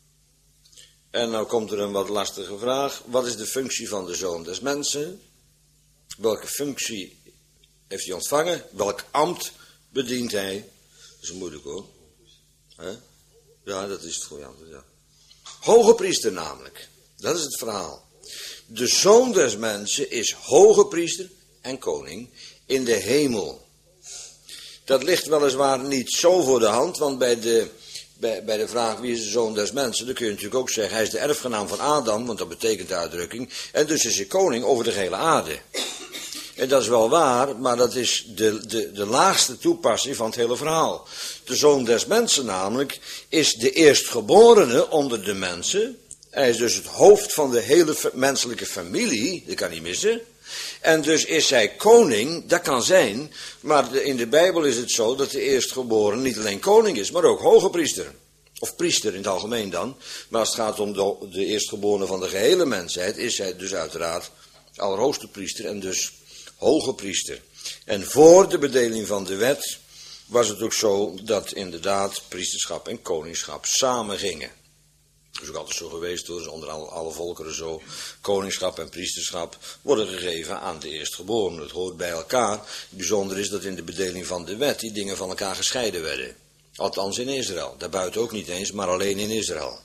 En nou komt er een wat lastige vraag. Wat is de functie van de zoon des mensen? Welke functie heeft hij ontvangen? Welk ambt bedient hij. Dat is moeilijk hoor. He? Ja, dat is het voor jou. Ja. Hoge priester namelijk. Dat is het verhaal. De Zoon des mensen is hoge priester en koning in de hemel. Dat ligt weliswaar niet zo voor de hand, want bij de, bij, bij de vraag wie is de Zoon des mensen, dan kun je natuurlijk ook zeggen, hij is de erfgenaam van Adam, want dat betekent de uitdrukking, en dus is hij koning over de gehele aarde. En dat is wel waar, maar dat is de, de, de laagste toepassing van het hele verhaal. De Zoon des mensen namelijk is de eerstgeborene onder de mensen. Hij is dus het hoofd van de hele menselijke familie, dat kan niet missen. En dus is hij koning, dat kan zijn, maar in de Bijbel is het zo dat de eerstgeborene niet alleen koning is, maar ook hoge priester. Of priester in het algemeen dan. Maar als het gaat om de, de eerstgeborene van de gehele mensheid, is hij dus uiteraard de allerhoogste priester en dus hoge priester. En voor de bedeling van de wet was het ook zo dat inderdaad priesterschap en koningschap samen gingen. Dat is ook altijd zo geweest, hoor. Dus onder alle, alle volkeren zo. Koningschap en priesterschap worden gegeven aan de eerstgeborenen. Het hoort bij elkaar. Het bijzondere is dat in de bedeling van de wet die dingen van elkaar gescheiden werden. Althans in Israël. Daarbuiten ook niet eens, maar alleen in Israël.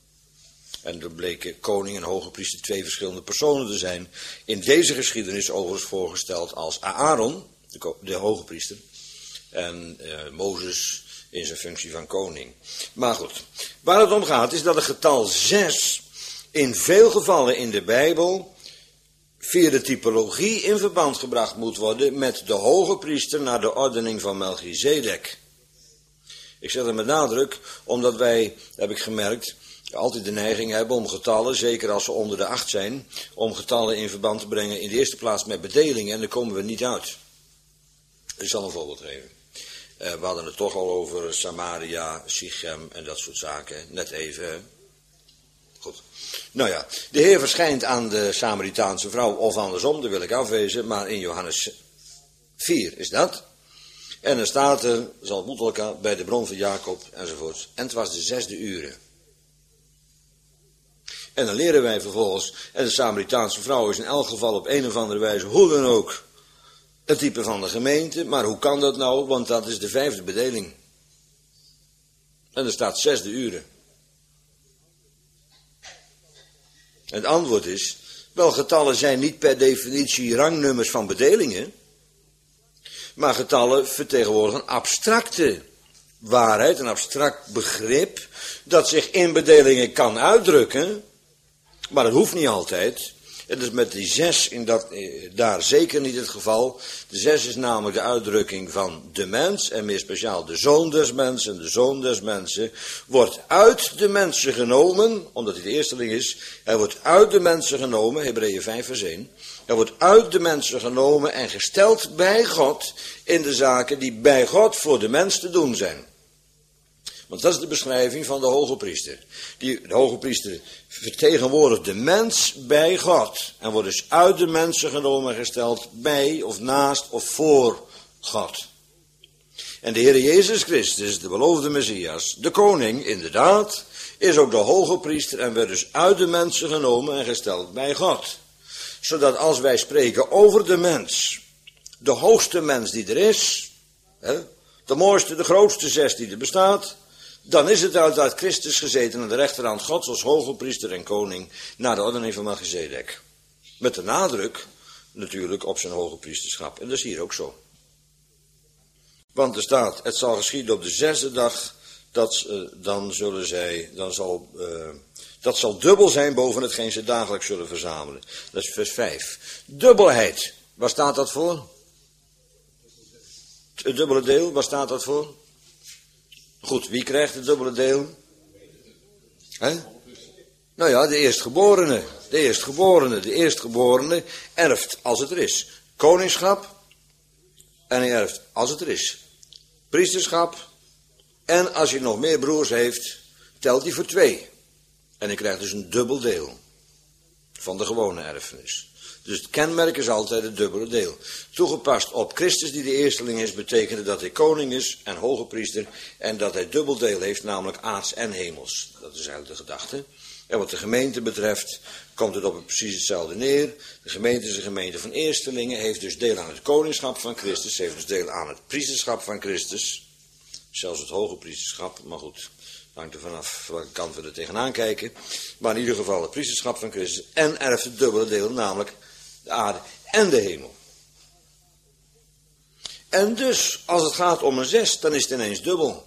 En er bleken koning en hoge priester twee verschillende personen te zijn. In deze geschiedenis overigens voorgesteld als Aaron, de, de hoge priester, en uh, Mozes in zijn functie van koning. Maar goed, waar het om gaat is dat het getal zes in veel gevallen in de Bijbel via de typologie in verband gebracht moet worden met de hoge priester naar de ordening van Melchizedek. Ik zeg dat met nadruk, omdat wij, heb ik gemerkt, altijd de neiging hebben om getallen, zeker als ze onder de acht zijn, om getallen in verband te brengen in de eerste plaats met bedelingen en daar komen we niet uit. Ik zal een voorbeeld geven. Uh, we hadden het toch al over Samaria, Sichem en dat soort zaken. Net even. Goed. Nou ja, de Heer verschijnt aan de Samaritaanse vrouw, of andersom, dat wil ik afwezen, maar in Johannes vier is dat. En dan staat er, zal moet elkaar bij de bron van Jacob enzovoort. En het was de zesde uren. En dan leren wij vervolgens, en de Samaritaanse vrouw is in elk geval op een of andere wijze, hoe dan ook, het type van de gemeente. Maar hoe kan dat nou? Want dat is de vijfde bedeling. En er staat zesde uren. En het antwoord is, wel, getallen zijn niet per definitie rangnummers van bedelingen. Maar getallen vertegenwoordigen een abstracte waarheid, een abstract begrip, dat zich in bedelingen kan uitdrukken. Maar dat hoeft niet altijd. Het is met die zes in dat, daar zeker niet het geval. De zes is namelijk de uitdrukking van de mens, en meer speciaal de zoon des mensen. De zoon des mensen wordt uit de mensen genomen, omdat hij de eersteling is. Hij wordt uit de mensen genomen, Hebreeën vijf vers één. Hij wordt uit de mensen genomen en gesteld bij God in de zaken die bij God voor de mens te doen zijn. Want dat is de beschrijving van de hoge priester. Die, de hoge priester vertegenwoordigt de mens bij God. En wordt dus uit de mensen genomen en gesteld bij of naast of voor God. En de Heer Jezus Christus, de beloofde Messias, de koning inderdaad, is ook de hoge priester en werd dus uit de mensen genomen en gesteld bij God. Zodat als wij spreken over de mens, de hoogste mens die er is, hè, de mooiste, de grootste zes die er bestaat, dan is het uit, uit Christus gezeten aan de rechterhand Gods als hoge priester en koning naar de ordening van Melchizedek. Met de nadruk natuurlijk op zijn hoge priesterschap. En dat is hier ook zo. Want er staat, het zal geschieden op de zesde dag, dat, uh, dan zullen zij, dan zal, uh, dat zal dubbel zijn boven hetgeen ze dagelijks zullen verzamelen. Dat is vers vijf. Dubbelheid, waar staat dat voor? Het dubbele deel, waar staat dat voor? Goed, wie krijgt het dubbele deel? Hè? Nou ja, de eerstgeborene. De eerstgeborene. De eerstgeborene erft als het er is. Koningschap. En hij erft als het er is. Priesterschap. En als hij nog meer broers heeft, telt hij voor twee. En hij krijgt dus een dubbel deel. Van de gewone erfenis. Dus het kenmerk is altijd het dubbele deel. Toegepast op Christus die de eersteling is, betekende dat hij koning is en hoge priester. En dat hij dubbel deel heeft, namelijk aards en hemels. Dat is eigenlijk de gedachte. En wat de gemeente betreft komt het op het precies hetzelfde neer. De gemeente is een gemeente van eerstelingen, heeft dus deel aan het koningschap van Christus, heeft dus deel aan het priesterschap van Christus. Zelfs het hoge priesterschap, maar goed, hangt er vanaf welke kant we er tegenaan kijken. Maar in ieder geval het priesterschap van Christus en erft het dubbele deel, namelijk de aarde en de hemel. En dus, als het gaat om een zes, dan is het ineens dubbel.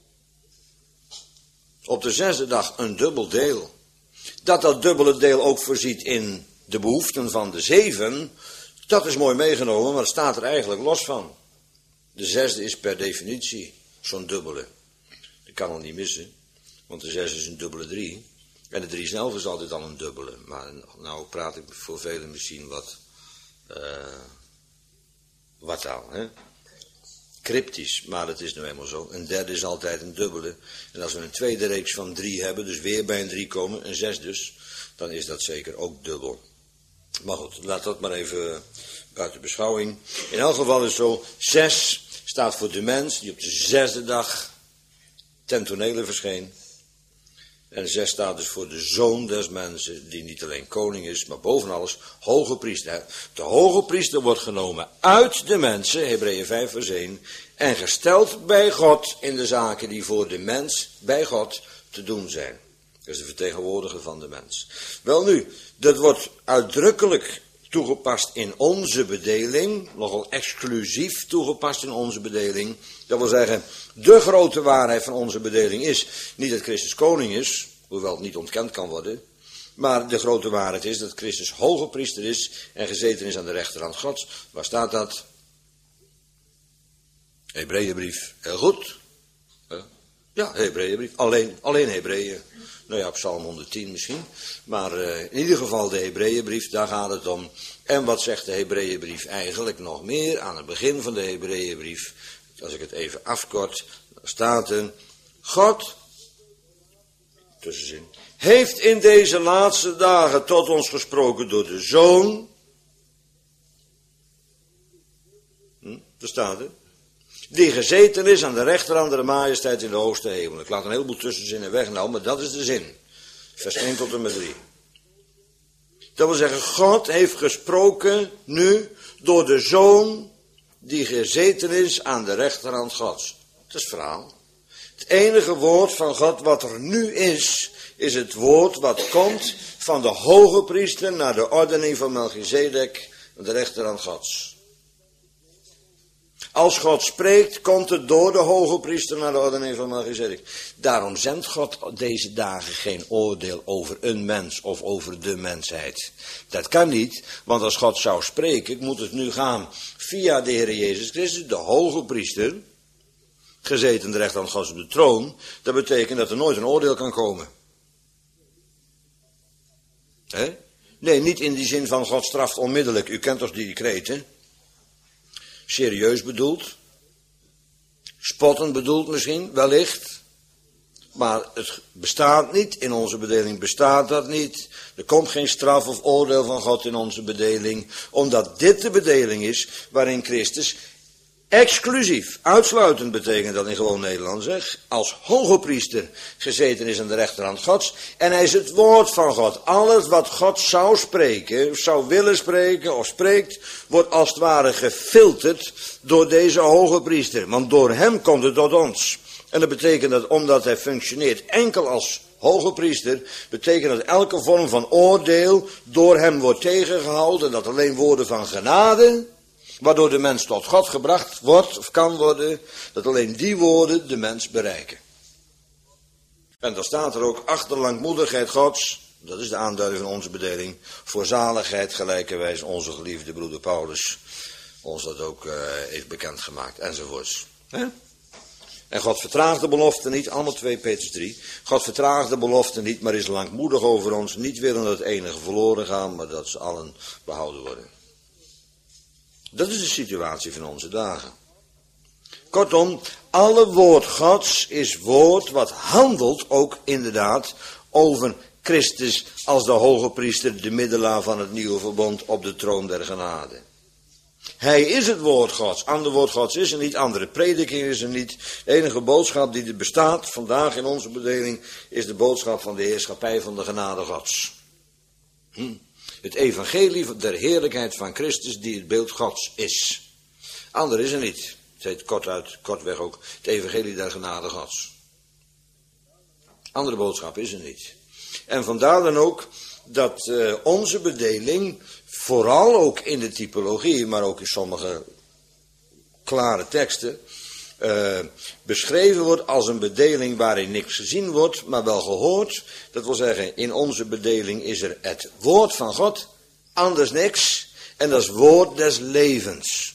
Op de zesde dag een dubbel deel. Dat dat dubbele deel ook voorziet in de behoeften van de zeven, dat is mooi meegenomen, maar het staat er eigenlijk los van. De zesde is per definitie zo'n dubbele. Dat kan al niet missen, want de zes is een dubbele drie. En de drie zelf is altijd al een dubbele. Maar nou praat ik voor velen misschien wat, uh, wat taal, hè? Cryptisch, maar dat is nou eenmaal zo. Een derde is altijd een dubbele. En als we een tweede reeks van drie hebben, dus weer bij een drie komen, een zes dus, dan is dat zeker ook dubbel. Maar goed, laat dat maar even buiten beschouwing. In elk geval is het zo, zes staat voor de mens die op de zesde dag ten tonele verscheen. En zes staat dus voor de zoon des mensen, die niet alleen koning is, maar boven alles hoge priester. De hoge priester wordt genomen uit de mensen, Hebreeën vijf vers één, en gesteld bij God in de zaken die voor de mens bij God te doen zijn. Dat is de vertegenwoordiger van de mens. Wel nu, dat wordt uitdrukkelijk toegepast in onze bedeling, nogal exclusief toegepast in onze bedeling. Dat wil zeggen, de grote waarheid van onze bedeling is niet dat Christus koning is, hoewel het niet ontkend kan worden, maar de grote waarheid is dat Christus hoge priester is en gezeten is aan de rechterhand Gods. Waar staat dat? Hebreeënbrief. Heel goed. Ja, Hebreeënbrief. Alleen, alleen Hebreeën. Nou ja, Psalm honderdtien misschien. Maar uh, in ieder geval de Hebreeënbrief, daar gaat het om. En wat zegt de Hebreeënbrief eigenlijk nog meer aan het begin van de Hebreeënbrief? Als ik het even afkort, dan staat er: God, tussenzin, heeft in deze laatste dagen tot ons gesproken door de Zoon. Hm, daar staat het. Die gezeten is aan de rechterhand der majesteit in de hoogste hemel. Ik laat een heleboel tussenzinnen weg nou, maar dat is de zin. Vers één tot en met drie. Dat wil zeggen, God heeft gesproken nu door de Zoon die gezeten is aan de rechterhand Gods. Dat is het verhaal. Het enige woord van God wat er nu is, is het woord wat komt van de hoge priester naar de ordening van Melchizedek aan de rechterhand Gods. Als God spreekt, komt het door de hoge priester naar de ordening van Melchizedek. Daarom zendt God deze dagen geen oordeel over een mens of over de mensheid. Dat kan niet, want als God zou spreken, moet het nu gaan via de Heer Jezus Christus, de hoge priester, gezeten de rechterhand Gods op de troon. Dat betekent dat er nooit een oordeel kan komen. He? Nee, niet in die zin van God straft onmiddellijk. U kent toch die decreet, hè? Serieus bedoeld, spottend bedoeld misschien, wellicht, maar het bestaat niet, in onze bedeling bestaat dat niet. Er komt geen straf of oordeel van God in onze bedeling, omdat dit de bedeling is waarin Christus exclusief, uitsluitend betekent dat in gewoon Nederlands, zeg, als hoge priester gezeten is aan de rechterhand Gods. En hij is het woord van God. Alles wat God zou spreken, zou willen spreken of spreekt, wordt als het ware gefilterd door deze hoge priester. Want door hem komt het tot ons. En dat betekent dat omdat hij functioneert enkel als hoge priester, betekent dat elke vorm van oordeel door hem wordt tegengehouden. En dat alleen woorden van genade, waardoor de mens tot God gebracht wordt of kan worden, dat alleen die woorden de mens bereiken. En dan staat er ook achter langmoedigheid Gods, dat is de aanduiding van onze bedeling, voor zaligheid gelijkerwijs onze geliefde broeder Paulus ons dat ook uh, heeft bekendgemaakt, enzovoorts. He? En God vertraagt de belofte niet, allemaal twee Petrus drie. God vertraagt de belofte niet, maar is langmoedig over ons, niet willen dat enige verloren gaan, maar dat ze allen behouden worden. Dat is de situatie van onze dagen. Kortom, alle woord Gods is woord wat handelt ook inderdaad over Christus als de hoge priester, de middelaar van het nieuwe verbond op de troon der genade. Hij is het woord Gods. Ander woord Gods is er niet. Andere prediking is er niet. De enige boodschap die er bestaat vandaag in onze bedeling is de boodschap van de heerschappij van de genade Gods. Hm? Het evangelie der heerlijkheid van Christus die het beeld Gods is. Ander is er niet. Het heet kortuit, kortweg ook het evangelie der genade Gods. Andere boodschap is er niet. En vandaar dan ook dat uh, onze bedeling, vooral ook in de typologie, maar ook in sommige klare teksten, uh, beschreven wordt als een bedeling waarin niks gezien wordt, maar wel gehoord. Dat wil zeggen, in onze bedeling is er het woord van God, anders niks, en dat is woord des levens.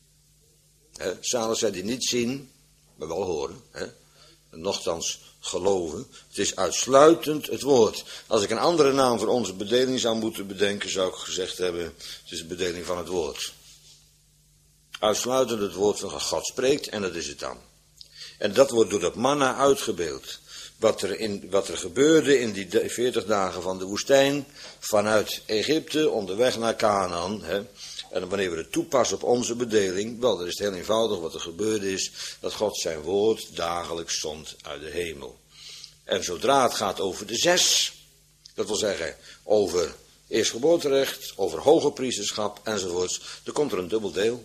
He, zalig zij die niet zien, maar wel horen, he, en nochtans geloven. Het is uitsluitend het woord. Als ik een andere naam voor onze bedeling zou moeten bedenken, zou ik gezegd hebben, het is de bedeling van het woord. Uitsluitend het woord van God spreekt en dat is het dan. En dat wordt door dat manna uitgebeeld. Wat er, in, wat er gebeurde in die veertig dagen van de woestijn, vanuit Egypte, onderweg naar Canaan. Hè. En wanneer we het toepassen op onze bedeling, wel, dan is het heel eenvoudig. Wat er gebeurde is, dat God zijn woord dagelijks zond uit de hemel. En zodra het gaat over de zes, dat wil zeggen over eerstgeboorterecht, over hoge priesterschap enzovoorts, dan komt er een dubbel deel.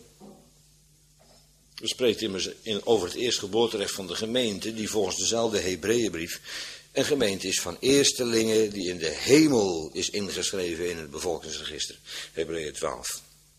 We spreken immers in, over het eerstgeboorterecht van de gemeente, die volgens dezelfde Hebreeënbrief een gemeente is van eerstelingen die in de hemel is ingeschreven in het bevolkingsregister. Hebreeën twaalf.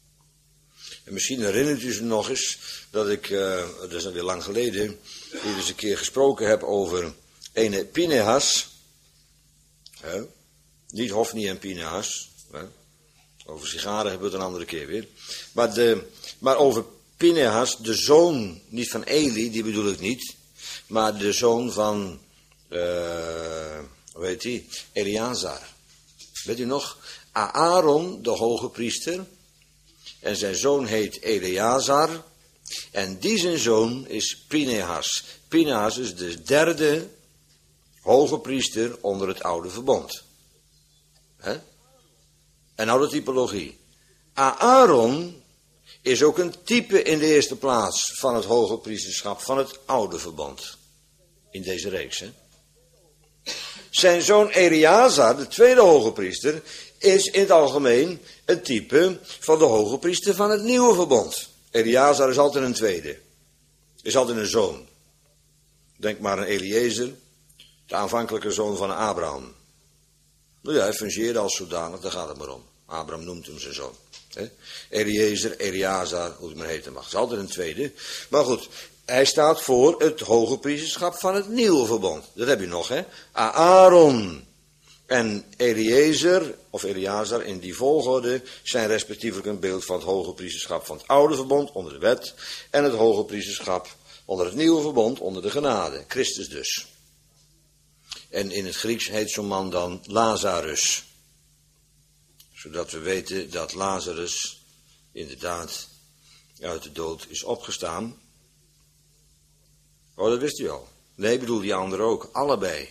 En misschien herinnert u zich nog eens dat ik, uh, dat is alweer lang geleden, hier eens een keer gesproken heb over ene Pinehas. Hè? Niet Hofni en Pinehas. Hè? Over sigaren hebben we het een andere keer weer. Maar, de, maar over Pinehas, de zoon, niet van Eli, die bedoel ik niet, maar de zoon van, uh, hoe heet die, Eleazar. Weet u nog? Aaron, de hoge priester, en zijn zoon heet Eleazar, en die zijn zoon is Pinehas. Pinehas is de derde hoge priester onder het oude verbond. He? En nou de typologie. Aaron is ook een type in de eerste plaats van het hoge priesterschap van het oude verbond. In deze reeks, hè. Zijn zoon Eleazar, de tweede hoge priester, is in het algemeen een type van de hoge priester van het nieuwe verbond. Eleazar is altijd een tweede. Is altijd een zoon. Denk maar aan Eliezer, de aanvankelijke zoon van Abraham. Nou ja, hij fungeerde als zodanig, daar gaat het maar om. Abraham noemt hem zijn zoon. He? Eliezer, Eleazar, hoe het maar heten mag. Het is altijd een tweede. Maar goed, hij staat voor het hoge priesterschap van het nieuwe verbond. Dat heb je nog, hè. Aaron en Eliezer, of Eleazar, in die volgorde, zijn respectievelijk een beeld van het hoge priesterschap van het oude verbond, onder de wet, en het hoge priesterschap onder het nieuwe verbond, onder de genade. Christus dus. En in het Grieks heet zo'n man dan Lazarus. Zodat we weten dat Lazarus inderdaad uit de dood is opgestaan. Oh, dat wist u al. Nee, ik bedoel die anderen ook. Allebei.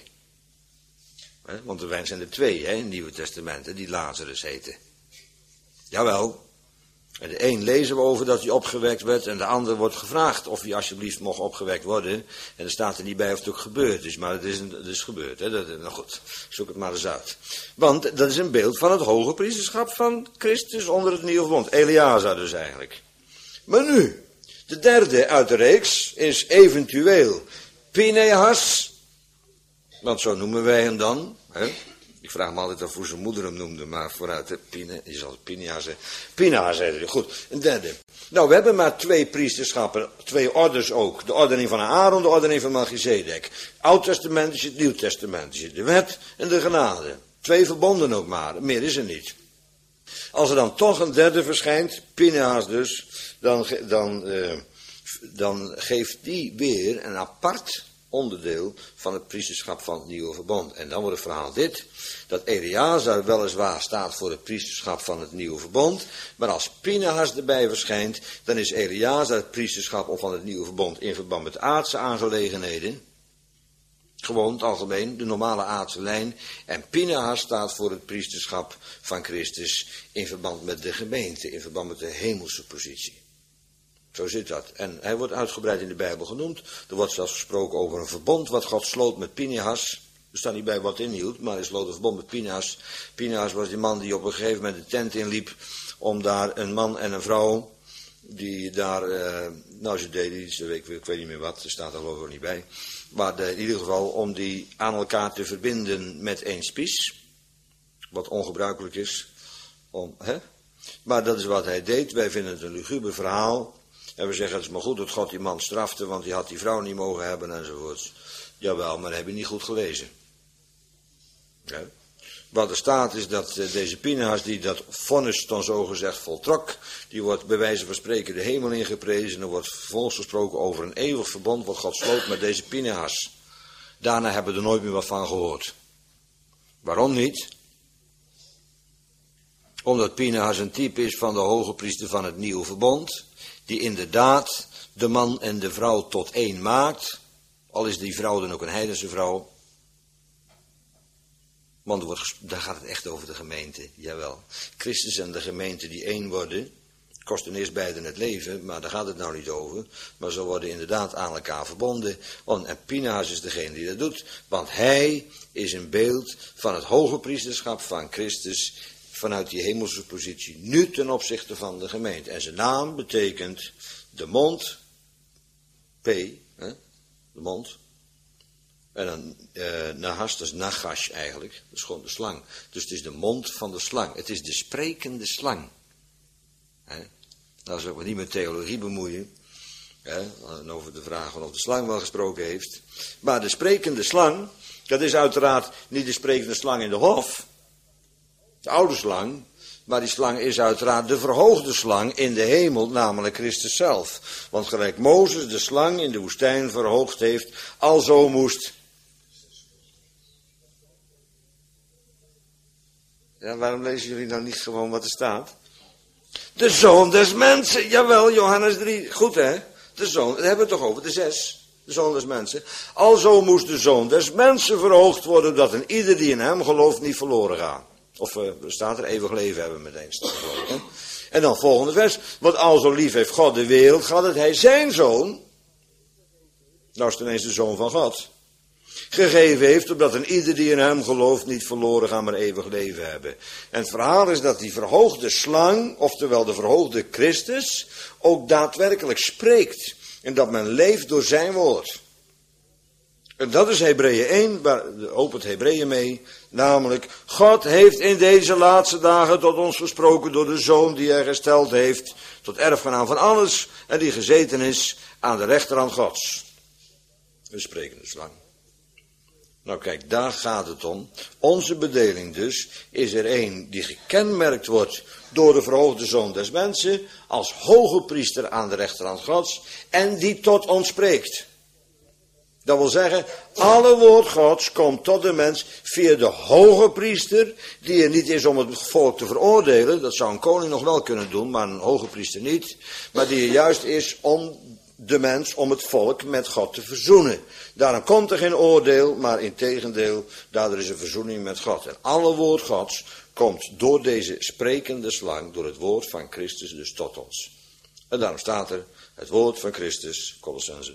He, want er zijn er twee, hè, in het Nieuwe Testament, die Lazarus heten. Jawel. En de een lezen we over dat hij opgewekt werd, en de ander wordt gevraagd of hij alsjeblieft mocht opgewekt worden. En er staat er niet bij of het ook gebeurd is, maar het is, het is gebeurd. Hè. Dat, nou goed, zoek het maar eens uit. Want dat is een beeld van het hoge priesterschap van Christus onder het nieuwe verbond. Eleazar dus eigenlijk. Maar nu, de derde uit de reeks is eventueel Pinehas. Want zo noemen wij hem dan. Hè? Ik vraag me altijd af hoe zijn moeder hem noemde, maar vooruit, de Pine, je zal het Pinehas zeggen. Pinehas zei hij. Goed, een derde. Nou, we hebben maar twee priesterschappen, twee orders ook. De ordening van Aaron, de ordening van Melchizedek. Oud Testament is het Nieuw Testament, is het de wet en de genade. Twee verbonden ook maar, meer is er niet. Als er dan toch een derde verschijnt, Pinehas dus, dan, dan, uh, dan geeft die weer een apart onderdeel van het priesterschap van het nieuwe verbond. En dan wordt het verhaal dit, dat Eleazar weliswaar staat voor het priesterschap van het nieuwe verbond, maar als Pinehas erbij verschijnt, dan is Eleazar het priesterschap van het nieuwe verbond in verband met aardse aangelegenheden. Gewoon het algemeen, de normale aardse lijn. En Pinehas staat voor het priesterschap van Christus in verband met de gemeente, in verband met de hemelse positie. Zo zit dat. En hij wordt uitgebreid in de Bijbel genoemd. Er wordt zelfs gesproken over een verbond wat God sloot met Pinehas. Er staat niet bij wat inhield, maar hij sloot een verbond met Pinehas. Pinehas was die man die op een gegeven moment de tent inliep om daar een man en een vrouw die daar, uh, nou ze deden iets, ik, ik weet niet meer wat, er staat er geloof ik ook niet bij. Maar de, in ieder geval om die aan elkaar te verbinden met één spies. Wat ongebruikelijk is. Om, hè? Maar dat is wat hij deed. Wij vinden het een luguber verhaal. En we zeggen het is maar goed dat God die man strafte, want die had die vrouw niet mogen hebben enzovoort. Jawel, maar dat heb je niet goed gelezen. Ja. Wat er staat is dat uh, deze Pinehas die dat vonnis dan zogezegd voltrok, die wordt bij wijze van spreken de hemel ingeprezen en er wordt vervolgens gesproken over een eeuwig verbond wat God sloot met deze Pinehas. Daarna hebben we er nooit meer wat van gehoord. Waarom niet? Omdat Pinehas een type is van de hoge priester van het nieuwe verbond, die inderdaad de man en de vrouw tot één maakt, al is die vrouw dan ook een heidense vrouw. Want er wordt, daar gaat het echt over de gemeente, jawel. Christus en de gemeente die één worden, kosten eerst beiden het leven, maar daar gaat het nou niet over. Maar ze worden inderdaad aan elkaar verbonden. Want, en Pinehas is degene die dat doet, want hij is een beeld van het hoge priesterschap van Christus vanuit die hemelse positie, nu ten opzichte van de gemeente. En zijn naam betekent de mond, P, hè, de mond. En dan uh, Nahas, dat is Nagash eigenlijk, dat is gewoon de slang. Dus het is de mond van de slang, het is de sprekende slang. Hè? Nou zal ik me niet met theologie bemoeien, hè? En over de vraag of de slang wel gesproken heeft. Maar de sprekende slang, dat is uiteraard niet de sprekende slang in de hof, de oude slang, maar die slang is uiteraard de verhoogde slang in de hemel, namelijk Christus zelf. Want gelijk Mozes de slang in de woestijn verhoogd heeft, alzo moest... Ja, waarom lezen jullie nou niet gewoon wat er staat? De zoon des mensen, jawel, Johannes drie, goed hè? De zoon, daar hebben we het toch over, de zes, de zoon des mensen. Alzo moest de zoon des mensen verhoogd worden, dat een ieder die in hem gelooft niet verloren gaat. Of uh, er staat er eeuwig leven hebben meteen. Hè? En dan volgende vers. Want al zo lief heeft God de wereld gehad, dat hij zijn zoon, nou is het ineens de zoon van God, gegeven heeft, opdat een ieder die in hem gelooft niet verloren gaat, maar eeuwig leven hebben. En het verhaal is dat die verhoogde slang, oftewel de verhoogde Christus, ook daadwerkelijk spreekt. En dat men leeft door zijn woord. En dat is Hebreeën één, waar opent Hebreeën mee, namelijk, God heeft in deze laatste dagen tot ons gesproken door de Zoon die hij gesteld heeft, tot erfgenaam van alles, en die gezeten is aan de rechterhand Gods. Een sprekende slang. Nou kijk, daar gaat het om. Onze bedeling dus is er één die gekenmerkt wordt door de verhoogde Zoon des mensen, als hoge priester aan de rechterhand Gods, en die tot ons spreekt. Dat wil zeggen, alle woord Gods komt tot de mens via de hoge priester, die er niet is om het volk te veroordelen. Dat zou een koning nog wel kunnen doen, maar een hoge priester niet. Maar die er juist is om de mens, om het volk met God te verzoenen. Daarom komt er geen oordeel, maar integendeel, daardoor is er verzoening met God. En alle woord Gods komt door deze sprekende slang, door het woord van Christus dus tot ons. En daarom staat er, het woord van Christus, Colossense,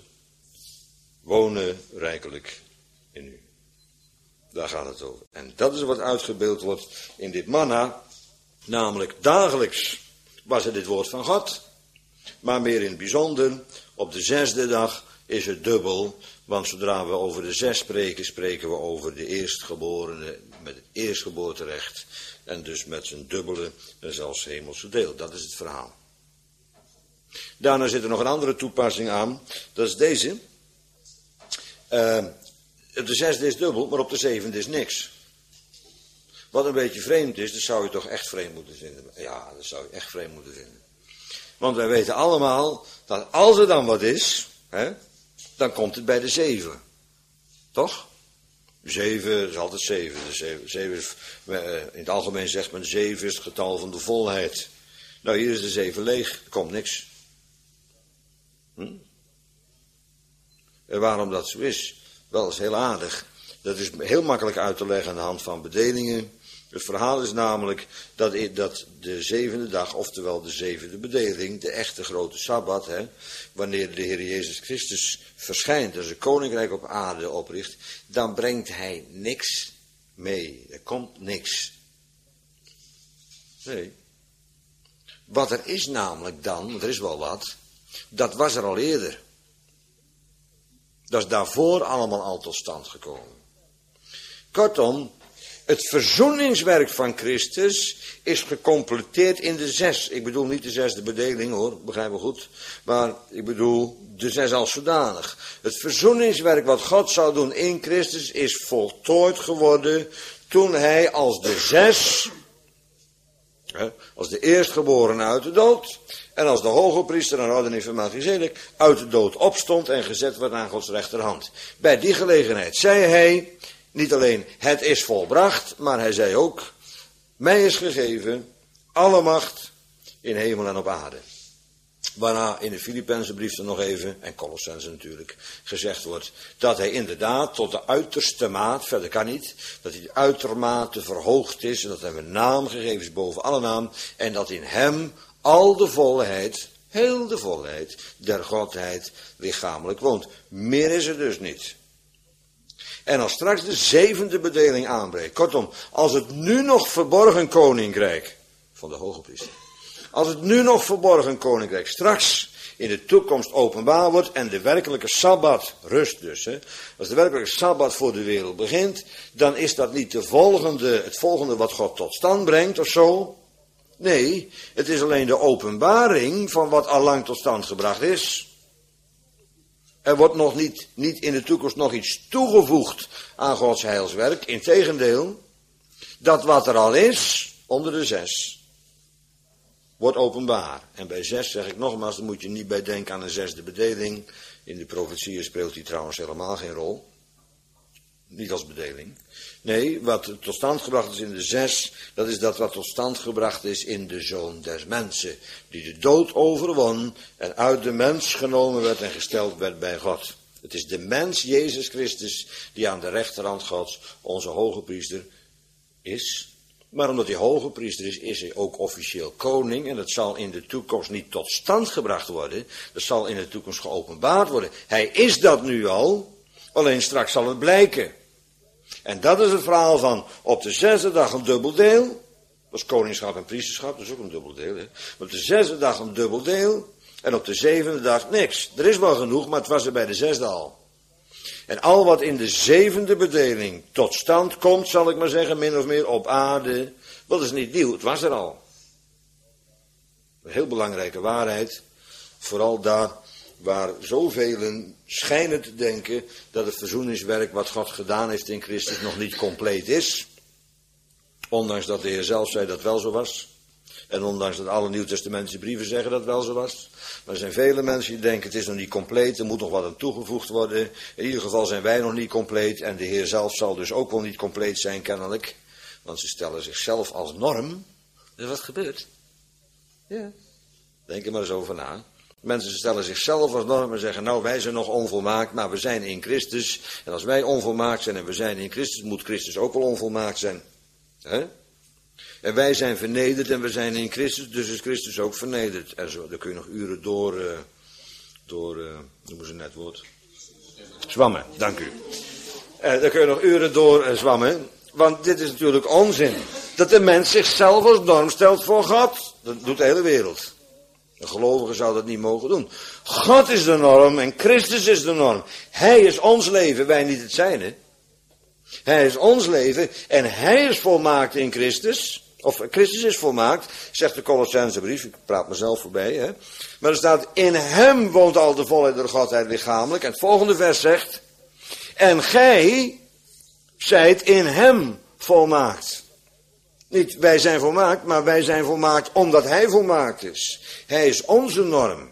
wonen rijkelijk in u. Daar gaat het over. En dat is wat uitgebeeld wordt in dit manna. Namelijk dagelijks was het dit woord van God. Maar meer in het bijzonder, op de zesde dag is het dubbel. Want zodra we over de zes spreken, spreken we over de eerstgeborene met het eerstgeboorterecht. En dus met zijn dubbele en zelfs hemelse deel. Dat is het verhaal. Daarna zit er nog een andere toepassing aan. Dat is deze. Uh, op de zesde is dubbel, maar op de zevende is niks. Wat een beetje vreemd is, dat zou je toch echt vreemd moeten vinden. Ja, dat zou je echt vreemd moeten vinden. Want wij weten allemaal dat als er dan wat is, hè, dan komt het bij de zeven. Toch? Zeven is altijd zeven. De zeven, zeven is, uh, in het algemeen zegt men zeven is het getal van de volheid. Nou, hier is de zeven leeg, er komt niks. Hm? En waarom dat zo is, Wel, dat is heel aardig. Dat is heel makkelijk uit te leggen aan de hand van bedelingen. Het verhaal is namelijk dat, dat de zevende dag, oftewel de zevende bedeling, de echte grote Sabbat, hè, wanneer de Heer Jezus Christus verschijnt en zijn koninkrijk op aarde opricht, dan brengt hij niks mee. Er komt niks. Nee. Wat er is namelijk dan, want er is wel wat, dat was er al eerder. Dat is daarvoor allemaal al tot stand gekomen. Kortom, het verzoeningswerk van Christus is gecompleteerd in de zes. Ik bedoel niet de zesde bedeling hoor, begrijp me goed. Maar ik bedoel de zes als zodanig. Het verzoeningswerk wat God zou doen in Christus is voltooid geworden toen hij als de zes, als de eerstgeboren uit de dood en als de hoge priester en ouderling van Melchizedek uit de dood opstond en gezet werd aan Gods rechterhand. Bij die gelegenheid zei hij niet alleen het is volbracht, maar hij zei ook, mij is gegeven alle macht in hemel en op aarde. Waarna in de Filippenzenbrief er nog even, en Colossense natuurlijk, gezegd wordt dat hij inderdaad tot de uiterste maat, verder kan niet, dat hij uitermate verhoogd is en dat hij een naam gegeven is boven alle naam en dat in hem al de volheid, heel de volheid der Godheid lichamelijk woont. Meer is er dus niet. En als straks de zevende bedeling aanbreekt, kortom, als het nu nog verborgen koninkrijk van de hoge priester, als het nu nog verborgen koninkrijk straks in de toekomst openbaar wordt en de werkelijke Sabbat, rust dus, hè, als de werkelijke Sabbat voor de wereld begint, dan is dat niet de volgende, het volgende wat God tot stand brengt of zo. Nee, het is alleen de openbaring van wat al lang tot stand gebracht is. Er wordt nog niet, niet in de toekomst nog iets toegevoegd aan Gods heilswerk. Integendeel, dat wat er al is, onder de zes, wordt openbaar. En bij zes zeg ik nogmaals, daar moet je niet bij denken aan een zesde bedeling. In de profetieën speelt die trouwens helemaal geen rol. Niet als bedeling. Nee, wat tot stand gebracht is in de zes, dat is dat wat tot stand gebracht is in de Zoon des Mensen. Die de dood overwon en uit de mens genomen werd en gesteld werd bij God. Het is de mens, Jezus Christus, die aan de rechterhand Gods, onze hoge priester, is. Maar omdat hij hoge priester is, is hij ook officieel koning. En dat zal in de toekomst niet tot stand gebracht worden. Dat zal in de toekomst geopenbaard worden. Hij is dat nu al, alleen straks zal het blijken. En dat is het verhaal van op de zesde dag een dubbel deel. Dat is koningschap en priesterschap, dat is ook een dubbel deel. Hè? Maar op de zesde dag een dubbel deel. En op de zevende dag niks. Er is wel genoeg, maar het was er bij de zesde al. En al wat in de zevende bedeling tot stand komt, zal ik maar zeggen, min of meer op aarde. Dat is niet nieuw, het was er al. Een heel belangrijke waarheid. Vooral daar waar zoveel schijnen te denken dat het verzoeningswerk wat God gedaan heeft in Christus nog niet compleet is. Ondanks dat de Heer zelf zei dat het wel zo was. En ondanks dat alle Nieuwtestamentische brieven zeggen dat het wel zo was. Maar er zijn vele mensen die denken het is nog niet compleet, er moet nog wat aan toegevoegd worden. In ieder geval zijn wij nog niet compleet en de Heer zelf zal dus ook wel niet compleet zijn kennelijk. Want ze stellen zichzelf als norm. Dus wat gebeurt? Ja. Denk er maar eens over na. Mensen stellen zichzelf als norm en zeggen, nou wij zijn nog onvolmaakt, maar we zijn in Christus. En als wij onvolmaakt zijn en we zijn in Christus, moet Christus ook wel onvolmaakt zijn. Hè? En wij zijn vernederd en we zijn in Christus, dus is Christus ook vernederd. En zo, daar kun je nog uren door, uh, door uh, noemen ze net woord. Zwammen, dank u. Uh, daar kun je nog uren door uh, zwammen, want dit is natuurlijk onzin. Dat de mens zichzelf als norm stelt voor God. Dat doet de hele wereld. Een gelovige zou dat niet mogen doen. God is de norm en Christus is de norm. Hij is ons leven, wij niet het zijne. Hij is ons leven en hij is volmaakt in Christus. Of Christus is volmaakt, zegt de Colossensebrief. Ik praat mezelf voorbij. Hè? Maar er staat, in hem woont al de volheid der Godheid lichamelijk. En het volgende vers zegt, en gij zijt in hem volmaakt. Niet wij zijn volmaakt, maar wij zijn volmaakt omdat hij volmaakt is. Hij is onze norm.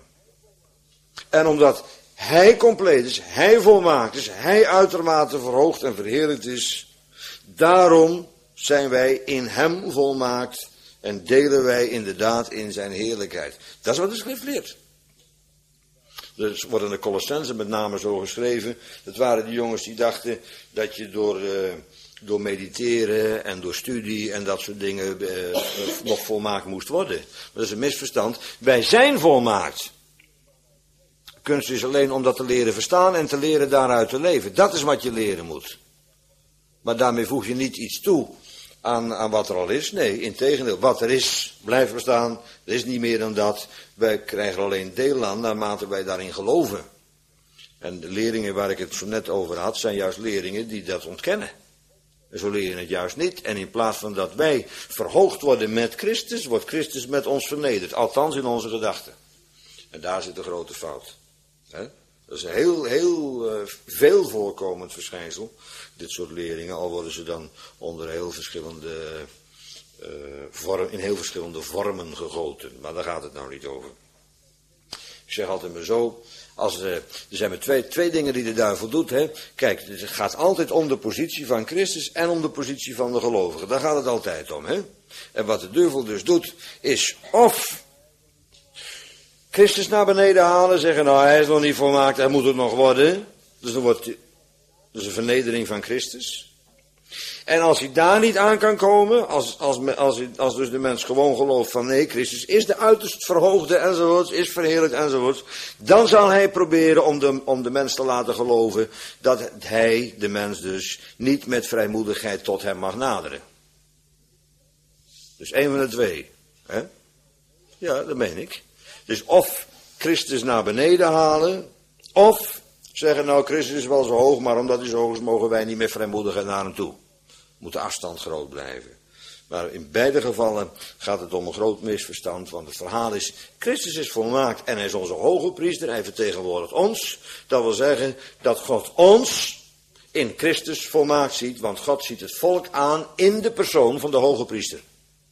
En omdat hij compleet is, hij volmaakt is, hij uitermate verhoogd en verheerlijkt is. Daarom zijn wij in hem volmaakt en delen wij inderdaad in zijn heerlijkheid. Dat is wat de schrift leert. Er wordt in de Colossenzen met name zo geschreven. Dat waren die jongens die dachten dat je door, uh, door mediteren en door studie en dat soort dingen uh, nog volmaakt moest worden. Dat is een misverstand. Wij zijn volmaakt. Kunst is alleen om dat te leren verstaan en te leren daaruit te leven. Dat is wat je leren moet. Maar daarmee voeg je niet iets toe aan, aan wat er al is. Nee, integendeel. Wat er is, blijft bestaan. Er is niet meer dan dat. Wij krijgen alleen deel aan naarmate wij daarin geloven. En de leerlingen waar ik het zo net over had, zijn juist leerlingen die dat ontkennen. En zo leren het juist niet. En in plaats van dat wij verhoogd worden met Christus, wordt Christus met ons vernederd. Althans in onze gedachten. En daar zit de grote fout. He? Dat is een heel, heel uh, veel voorkomend verschijnsel. Dit soort leerlingen, al worden ze dan onder heel verschillende, uh, vorm, in heel verschillende vormen gegoten. Maar daar gaat het nou niet over. Ik zeg altijd maar zo, als er, er zijn maar twee, twee dingen die de duivel doet. Hè. Kijk, het gaat altijd om de positie van Christus en om de positie van de gelovigen. Daar gaat het altijd om. Hè. En wat de duivel dus doet, is of Christus naar beneden halen, zeggen nou hij is nog niet volmaakt, hij moet het nog worden. Dus dan wordt dus een vernedering van Christus. En als hij daar niet aan kan komen, als, als, als, als dus de mens gewoon gelooft van nee, Christus is de uiterst verhoogde enzovoort, is verheerlijkt enzovoort, dan zal hij proberen om de, om de mens te laten geloven dat hij, de mens dus, niet met vrijmoedigheid tot hem mag naderen. Dus één van de twee. Hè? Ja, dat meen ik. Dus of Christus naar beneden halen, of zeggen nou Christus is wel zo hoog, maar omdat hij zo hoog is mogen wij niet meer vrijmoedigen naar hem toe. Moet de afstand groot blijven. Maar in beide gevallen gaat het om een groot misverstand, want het verhaal is, Christus is volmaakt en hij is onze hoge priester, hij vertegenwoordigt ons. Dat wil zeggen dat God ons in Christus volmaakt ziet, want God ziet het volk aan in de persoon van de hoge priester.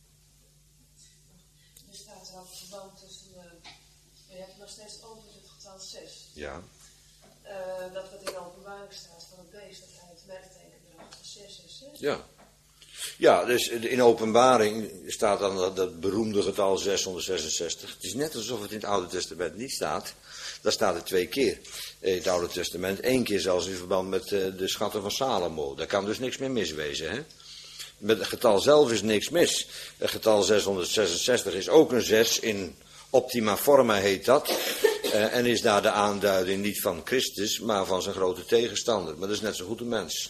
Ja. Uh, dat wat in de openbaring staat van het beest, dat hij het merkteken draagt van zes zes zes. Ja. Ja, dus in openbaring staat dan dat, dat beroemde getal zeshonderdzesenzestig. Het is net alsof het in het Oude Testament niet staat. Daar staat het twee keer in het Oude Testament. Eén keer zelfs in verband met de schatten van Salomo. Daar kan dus niks meer miswezen, hè. Met het getal zelf is niks mis. Het getal zeshonderdzesenzestig is ook een zes in optima forma heet dat. Uh, en is daar de aanduiding niet van Christus, maar van zijn grote tegenstander. Maar dat is net zo goed een mens.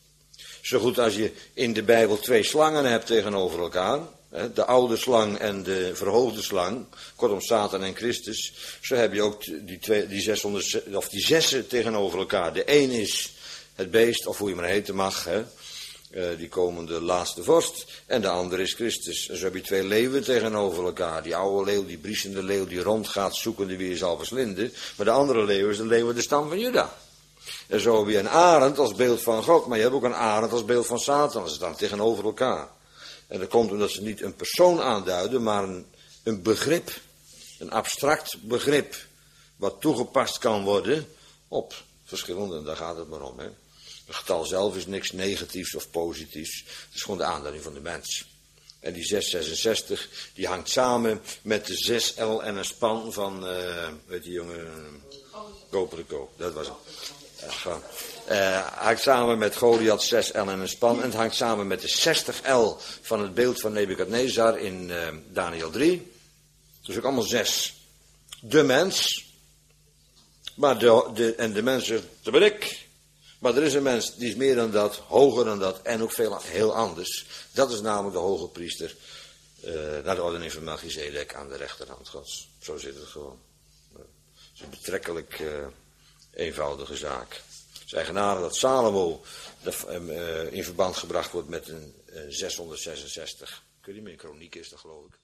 Zo goed als je in de Bijbel twee slangen hebt tegenover elkaar. Hè, de oude slang en de verhoogde slang. Kortom Satan en Christus. Zo heb je ook die, twee, die, zeshonderd, of die zessen tegenover elkaar. De een is het beest, of hoe je maar heten mag. Hè. Uh, die komende laatste vorst. En de andere is Christus. En zo heb je twee leeuwen tegenover elkaar. Die oude leeuw, die briesende leeuw, die rondgaat zoekende wie je zal verslinden. Maar de andere leeuw is de leeuw uit de stam van Juda. En zo heb je een arend als beeld van God. Maar je hebt ook een arend als beeld van Satan. Ze staan tegenover elkaar. En dat komt omdat ze niet een persoon aanduiden, maar een, een begrip. Een abstract begrip. Wat toegepast kan worden op verschillende. Daar gaat het maar om, hè. Het getal zelf is niks negatiefs of positiefs. Het is gewoon de aanduiding van de mens. En die zeshonderdzesenzestig, die hangt samen met de zes el en een span van, uh, weet je jongen, uh, Koper de Koop. Dat was het. Uh, uh, hangt samen met Goliath, zes el en een span. En het hangt samen met de zestig el van het beeld van Nebukadnezar in uh, Daniel drie. Dus ook allemaal zes. De mens. Maar de, de, en de mens zegt, dat ben ik. Maar er is een mens die is meer dan dat, hoger dan dat en ook veel heel anders. Dat is namelijk de hoge priester uh, naar de ordening van Melchizedek aan de rechterhand Gods. Zo zit het gewoon. Het is een betrekkelijk uh, eenvoudige zaak. Het is eigenaardig dat Salomo uh, in verband gebracht wordt met een uh, zeshonderdzesenzestig. Kun je niet meer in Kroniek is dat geloof ik.